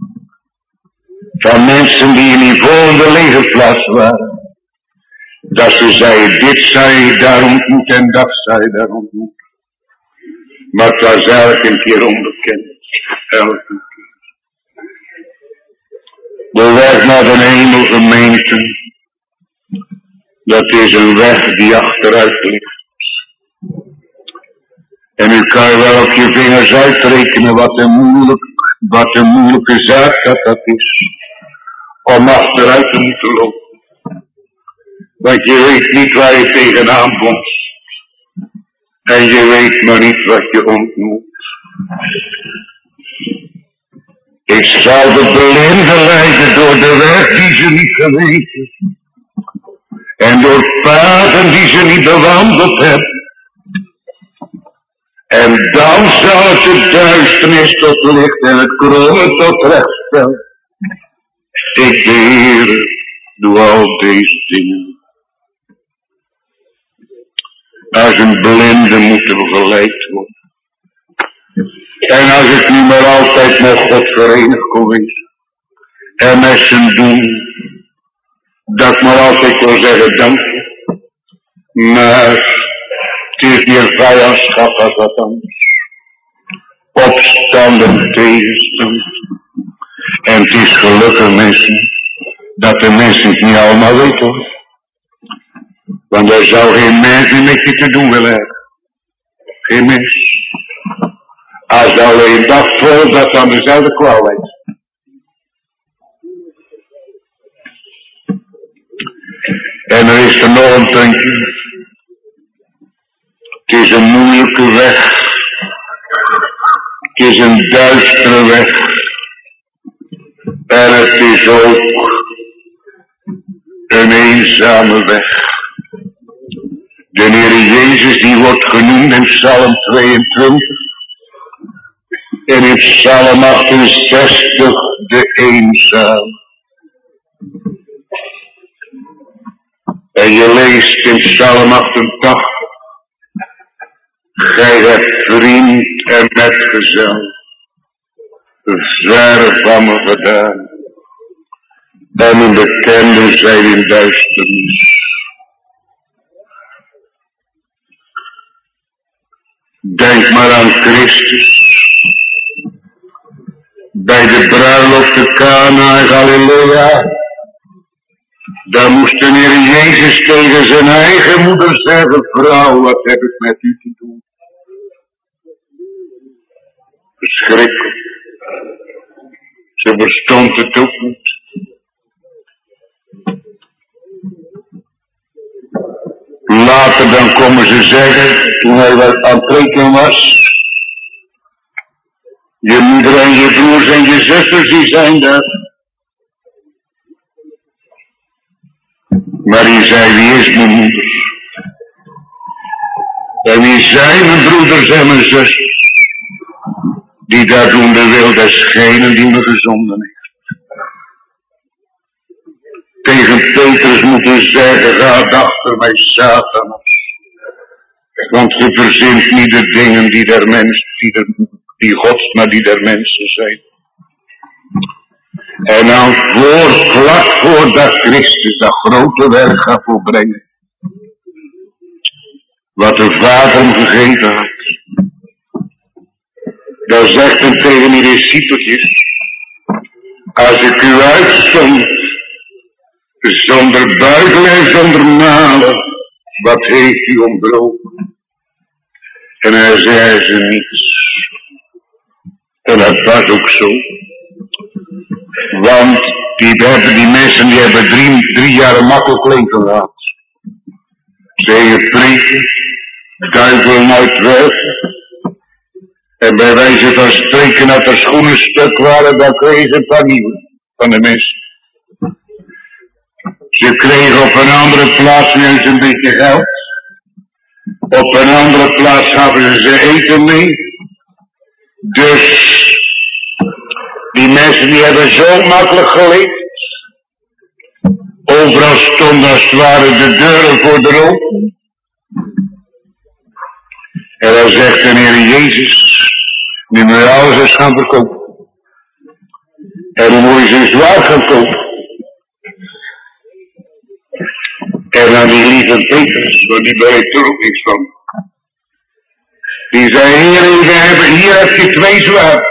A: Van mensen die in die volgende legerplaats waren. Dat ze zeiden, dit zou je daar ontmoet en dat zou je daar ontmoet. Maar het was elke keer onbekend. Elke keer. De weg naar de hemelgemeente. Dat is een weg die achteruit ligt. En nu kan je wel op je vingers uitrekenen wat een moeilijk Wat een moeilijke zaak dat dat is. Om achteruit te moeten lopen. Want je weet niet waar je tegenaan komt. En je weet maar niet wat je ontmoet. Ik zal de blinden leiden door de weg die ze niet geweten. En door paden die ze niet bewandeld hebben. En dan zal het de duisternis tot licht en het kromme tot rechtstel. Ik de Heer doe al deze dingen. Als een blinde moeten we geleid worden. En als ik nu maar altijd met God verenigd kon wezen. En met zijn doen. Dat ik maar altijd wil zeggen dank je. Maar het is meer vijandschap als wat anders. Opstand en tegenstand. En het is gelukkig mensen. Dat de mensen het niet allemaal weten hoor. Want er zou geen mens met je te doen willen hebben. Geen mens. Als je alleen dag vol dat aan dezelfde kwaal weet. En er is er nog een puntje. Het is een moeilijke weg. Het is een duistere weg. En het is ook een eenzame weg. De Heer Jezus die wordt genoemd in Psalm tweeëntwintig. En in Psalm achtenzestig de eenzaam. En je leest in Psalm achtentachtig. Gij hebt vriend en metgezel. Ver van me gedaan. En mijn bekenden zijn in duisternis. Denk maar aan Christus. Bij de bruiloft te Cana in Galilea. Daar moest de Heer Jezus tegen zijn eigen moeder zeggen. Vrouw, wat heb ik met u te doen? Verschrikkelijk. Ze verstond het ook niet. Later dan komen ze zeggen, toen hij wat aan het preken was. Je moeder en je broers en je zusters die zijn daar. Maar die zei, wie is mijn moeder? En wie zijn mijn broeders en mijn zusters? Die daar doen de wil desgenen die me gezonden heeft. Tegen Petrus moeten zeggen, ga achter mij Satan. Want je verzint niet de dingen die der mens, die, der, die gods, maar die der mensen zijn. En dan voor, vlak voordat Christus dat grote werk gaat volbrengen. Wat de Vader hem gegeven had. Dan zegt hij tegen die discipeltjes. Als ik u uitzond. Zonder buigen en zonder malen. Wat heeft u ontbroken? En hij zei ze niets. En dat was ook zo. Want die, hebben, die mensen die hebben drie, drie jaar een makkelijk leven gehad. Ze hebben preken, duivel uitwerpen. En bij wijze van spreken dat er schoenen stuk waren, dan kregen ze een paar nieuwe van de mensen. Ze kregen op een andere plaats weer een beetje geld. Op een andere plaats gaven ze ze eten mee. Dus die mensen die hebben zo makkelijk geleefd. Overal stonden als het ware de deuren voor de open. En dan zegt de Heer Jezus, nu moet je alles eens gaan verkopen. En dan moet je ze zwaar gaan kopen. En dan die lieve Petrus, want die weet er ook niks van. Die zei, Heer, we hebben, hier heb je twee zwaar.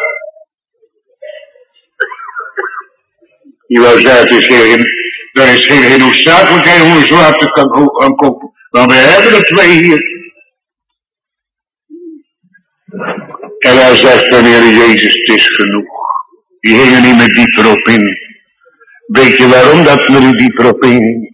A: Die wou zeggen, het is geen, er is geen, geen noodzakelijkheid om een zwaar te gaan kopen. Want we hebben er twee hier. En dan zegt de Heer Jezus, het is genoeg. Die gingen niet meer dieper op in. Weet je waarom dat we er dieper op in?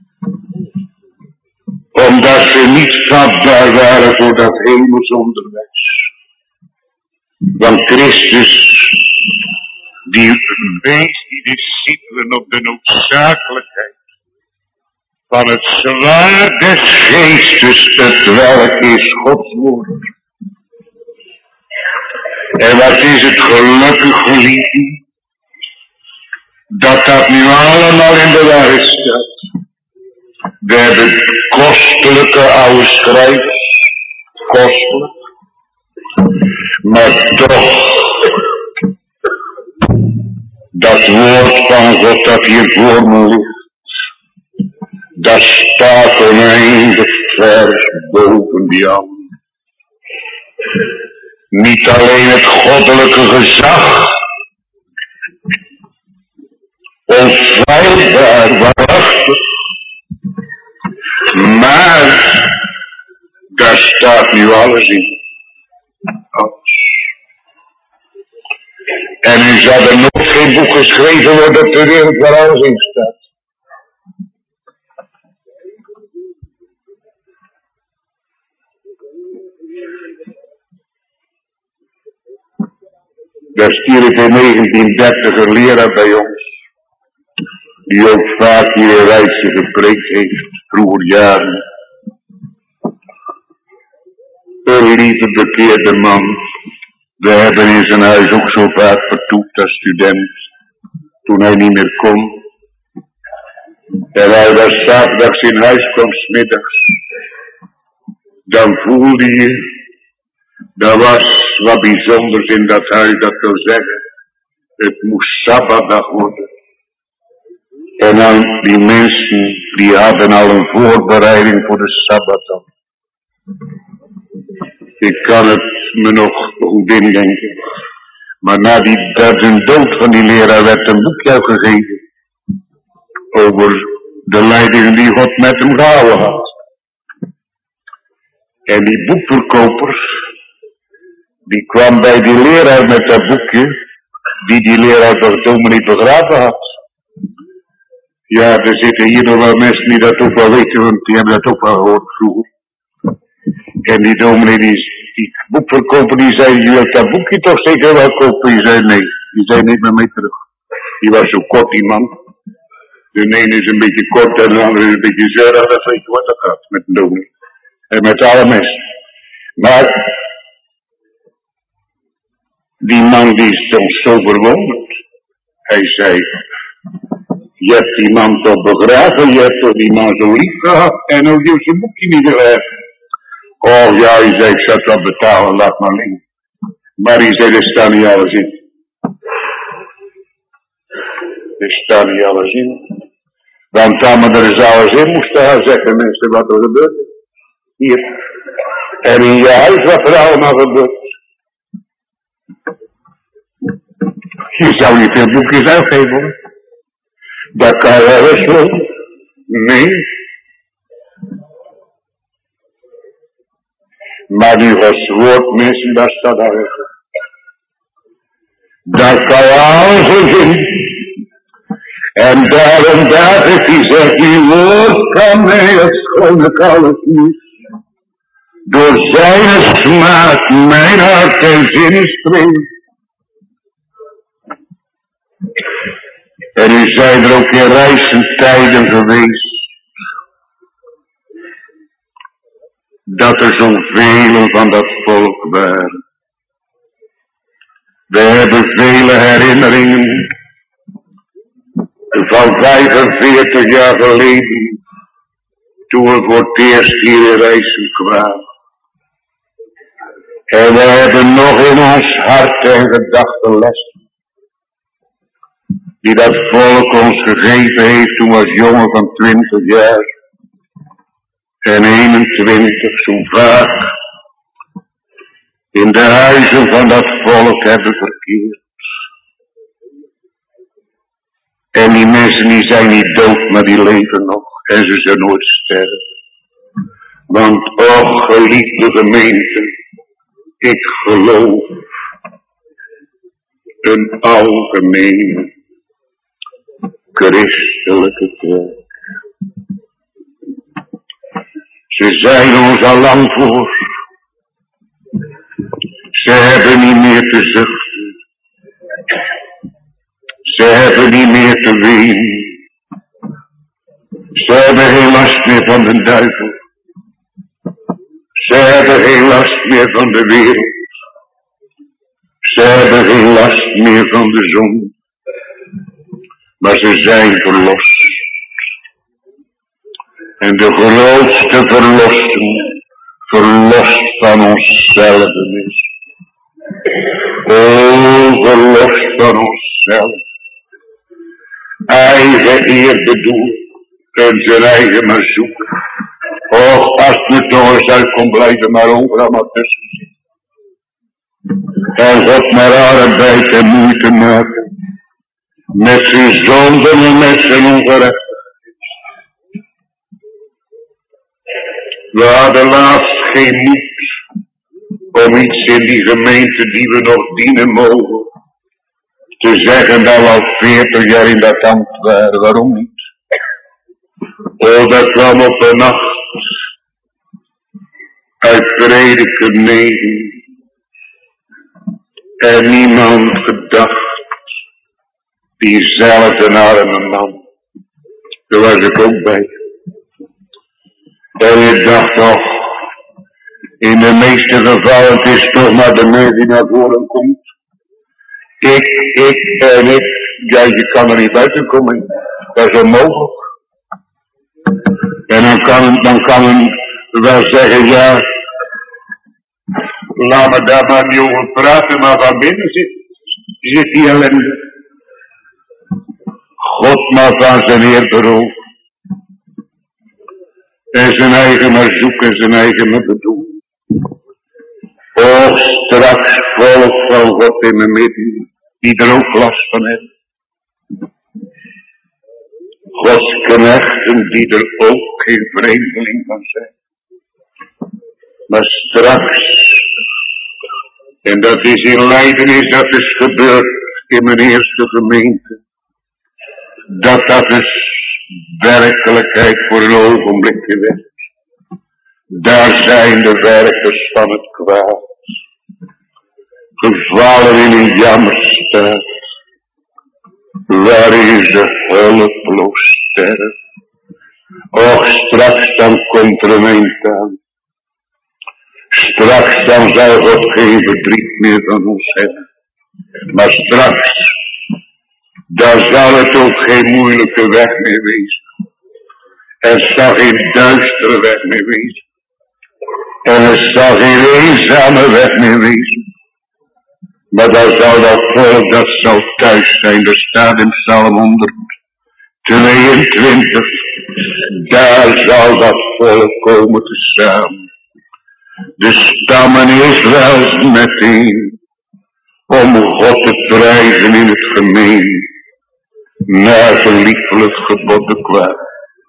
A: Omdat ze niet vatbaar waren voor dat hemels onderwijs. Want Christus, die wees die discipelen op de noodzakelijkheid van het zwaard des geestes, het welk is Gods woord. En wat is het gelukkig, geliefden, dat dat nu allemaal in de waar staat. We hebben kostelijke oude schrijvers, kostelijk, maar toch, dat woord van God dat hier voor me ligt, dat staat oneindig vers boven die anderen. Niet alleen het goddelijke gezag, onfeilbaar, waarachtig, maar daar staat nu alles in. Alles. En u zal er nog geen boek geschreven worden ter wereld waar alles in staat. Daar stierf in negentien dertig een leraar bij ons, die ook vaak hier in Rijtse gepreekt heeft, vroeger jaren. Een lieve bekeerde man. We hebben in zijn huis ook zo vaak vertoefd als student, toen hij niet meer kon. En hij was zaterdags in huis, kwam 's middags. Dan voelde je, er was wat bijzonders in dat huis, dat wil zeggen, het moest Sabbatdag worden. En dan die mensen, die hadden al een voorbereiding voor de Sabbatdag. Ik kan het me nog goed indenken. Maar na die, de dood van die leraar werd een boekje uitgegeven over de leidingen die God met hem gehouden had. En die boekverkoper, die kwam bij die leraar met dat boekje, die die leraar door dominee begraven had. Ja, er zitten hier nog wel mensen die dat ook wel weten, want die hebben dat ook wel gehoord vroeger. En die dominee, die, die boekverkoper, die zei, je wilt dat boekje toch zeker wel kopen? Die zei nee, die zei niet meer mee terug. Die was zo kort, die man. De ene is een beetje kort en de andere is een beetje zeurig, dat weet je wat dat gaat met een dominee. En met alle mensen. Maar die man die stond zo verwonderd. Hij zei, je hebt die man toch begraven, je hebt toch die man zo lief gehad en ook je zijn boekje niet gelezen. Oh ja, hij zei, ik zou het wel betalen, laat maar liggen. Maar hij zei, er staat niet alles in. Er staat niet alles in. Want dan maar er is alles in moesten gaan zeggen mensen wat er gebeurt. Hier. En in je huis wat er allemaal gebeurt. Je zou niet veel boekjes uitgeven hoor. Dat kan je wel eens doen. Nee. Maar nu Gods woord mensen, daar staat alles in. Daar kan je alles in vinden. En daarom David die zegt, uw woord kan mij het schone alles niet. Door zijn smaak mijn hart en zin springt. En u zijn er ook in reizend tijden geweest. Dat er zoveel van dat volk waren. We hebben vele herinneringen. Van vijfenveertig jaar geleden. Toen we voor het eerst hier in Rijssen kwamen. En we hebben nog in ons hart en gedachten les. Die dat volk ons gegeven heeft toen we als jongen van twintig jaar. En eenentwintig zo vaak. In de huizen van dat volk hebben verkeerd. En die mensen die zijn niet dood, maar die leven nog. En ze zullen nooit sterven. Want, och, geliefde gemeente, ik geloof een algemene christelijke kerk. Ze zijn ons al lang voor. Ze hebben niet meer te zuchten. Ze hebben niet meer te wenen. Ze hebben geen last meer van de duivel. Ze hebben geen last meer van de wereld. Ze hebben geen last meer van de zon. Maar ze zijn verlost. En de grootste verlossing, verlost van onszelf is. O, verlost van onszelf. Eigen eer bedoel en zijn eigen maar zoeken. Och, als het me toch eens uit kon blijven, maar overal maar tussen zitten. En God maar arbeid en moeite maken. Met zijn zonden en met zijn ongerecht. We hadden laatst geen moed om iets in die gemeente die we nog dienen mogen te zeggen dat we al veertig jaar in dat ambt waren. Waarom niet? Oh, dat kwam op een nacht uit Prediker negen en niemand gedacht, diezelfde arme man, daar was ik ook bij. En je dacht toch, in de meeste gevallen, het is toch maar de mens die naar voren komt. Ik, ik en ik, ja, je kan er niet buiten komen. Dat is onmogelijk. En dan kan, dan kan men wel zeggen, ja, laat me daar maar niet over praten, maar van binnen zit, zit die ellende. God maar van zijn eer beroofd. En zijn eigen maar zoeken, zijn eigen maar bedoelen. Och, straks volk van God in mijn midden, die er ook last van heeft. Gods knechten, die er ook geen vreemdeling van zijn. Maar straks, en dat is in Leiden, is dat is gebeurd in mijn eerste gemeente. Dat dat is werkelijkheid voor een ogenblikje weg. Daar zijn de werkers van het kwaad. Gevallen in een jammerstaat. Waar is de hulpeloos sterf? Och, straks dan komt er een eind aan. Straks dan zal God geen verdriet meer van ons hebben. Maar straks, dan zal het ook geen moeilijke weg meer wezen. Er zal geen duistere weg meer wezen. En er zal geen eenzame weg meer wezen. Maar dan zal dat volk, dat zal thuis zijn. Er staat in Psalm honderdtweeëntwintig. Daar zal dat volk komen te samen. De stammen Israëls meteen. Om God te prijzen in het gemeen. Naar zijn liefelijk geboden kwaad.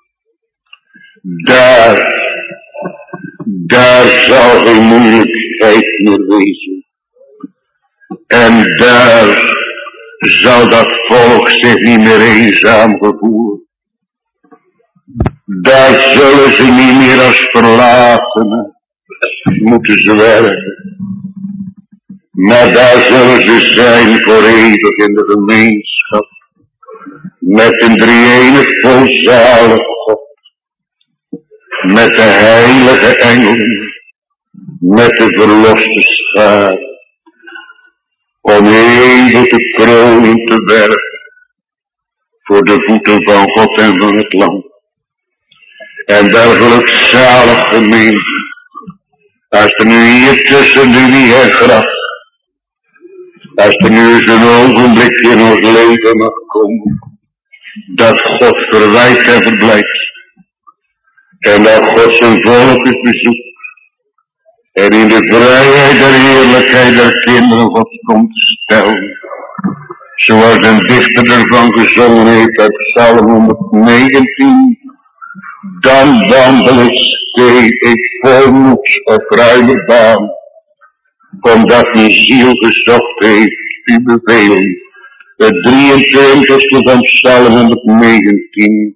A: Daar, daar zal geen moeilijkheid meer wezen. En daar zal dat volk zich niet meer eenzaam gevoelen. Daar zullen ze niet meer als verlatenen moeten zwerven. Maar daar zullen ze zijn voor eeuwig in de gemeenschap. Met een drie-enig volzalig God. Met de heilige engelen. Met de verloste schaar. Om eeuwig de kroon te werpen. Voor de voeten van God en van het land. En dergelijk zalig gemeente. Als er nu hier tussen de wie en graf. Als er nu eens een ogenblik in ons leven mag komen. Dat God verwijt en verblijft. En dat God zijn volk is bezoekt. En in de vrijheid der heerlijkheid der kinderen Gods komt te stellen. Zoals een dichter ervan gezongen heeft uit Psalm honderdnegentien. Dan wandel ik steeds ik volmoeds op ruime baan. Omdat die ziel gezocht heeft u bevelen. Het drieëntwintigste van Psalm honderdnegentien.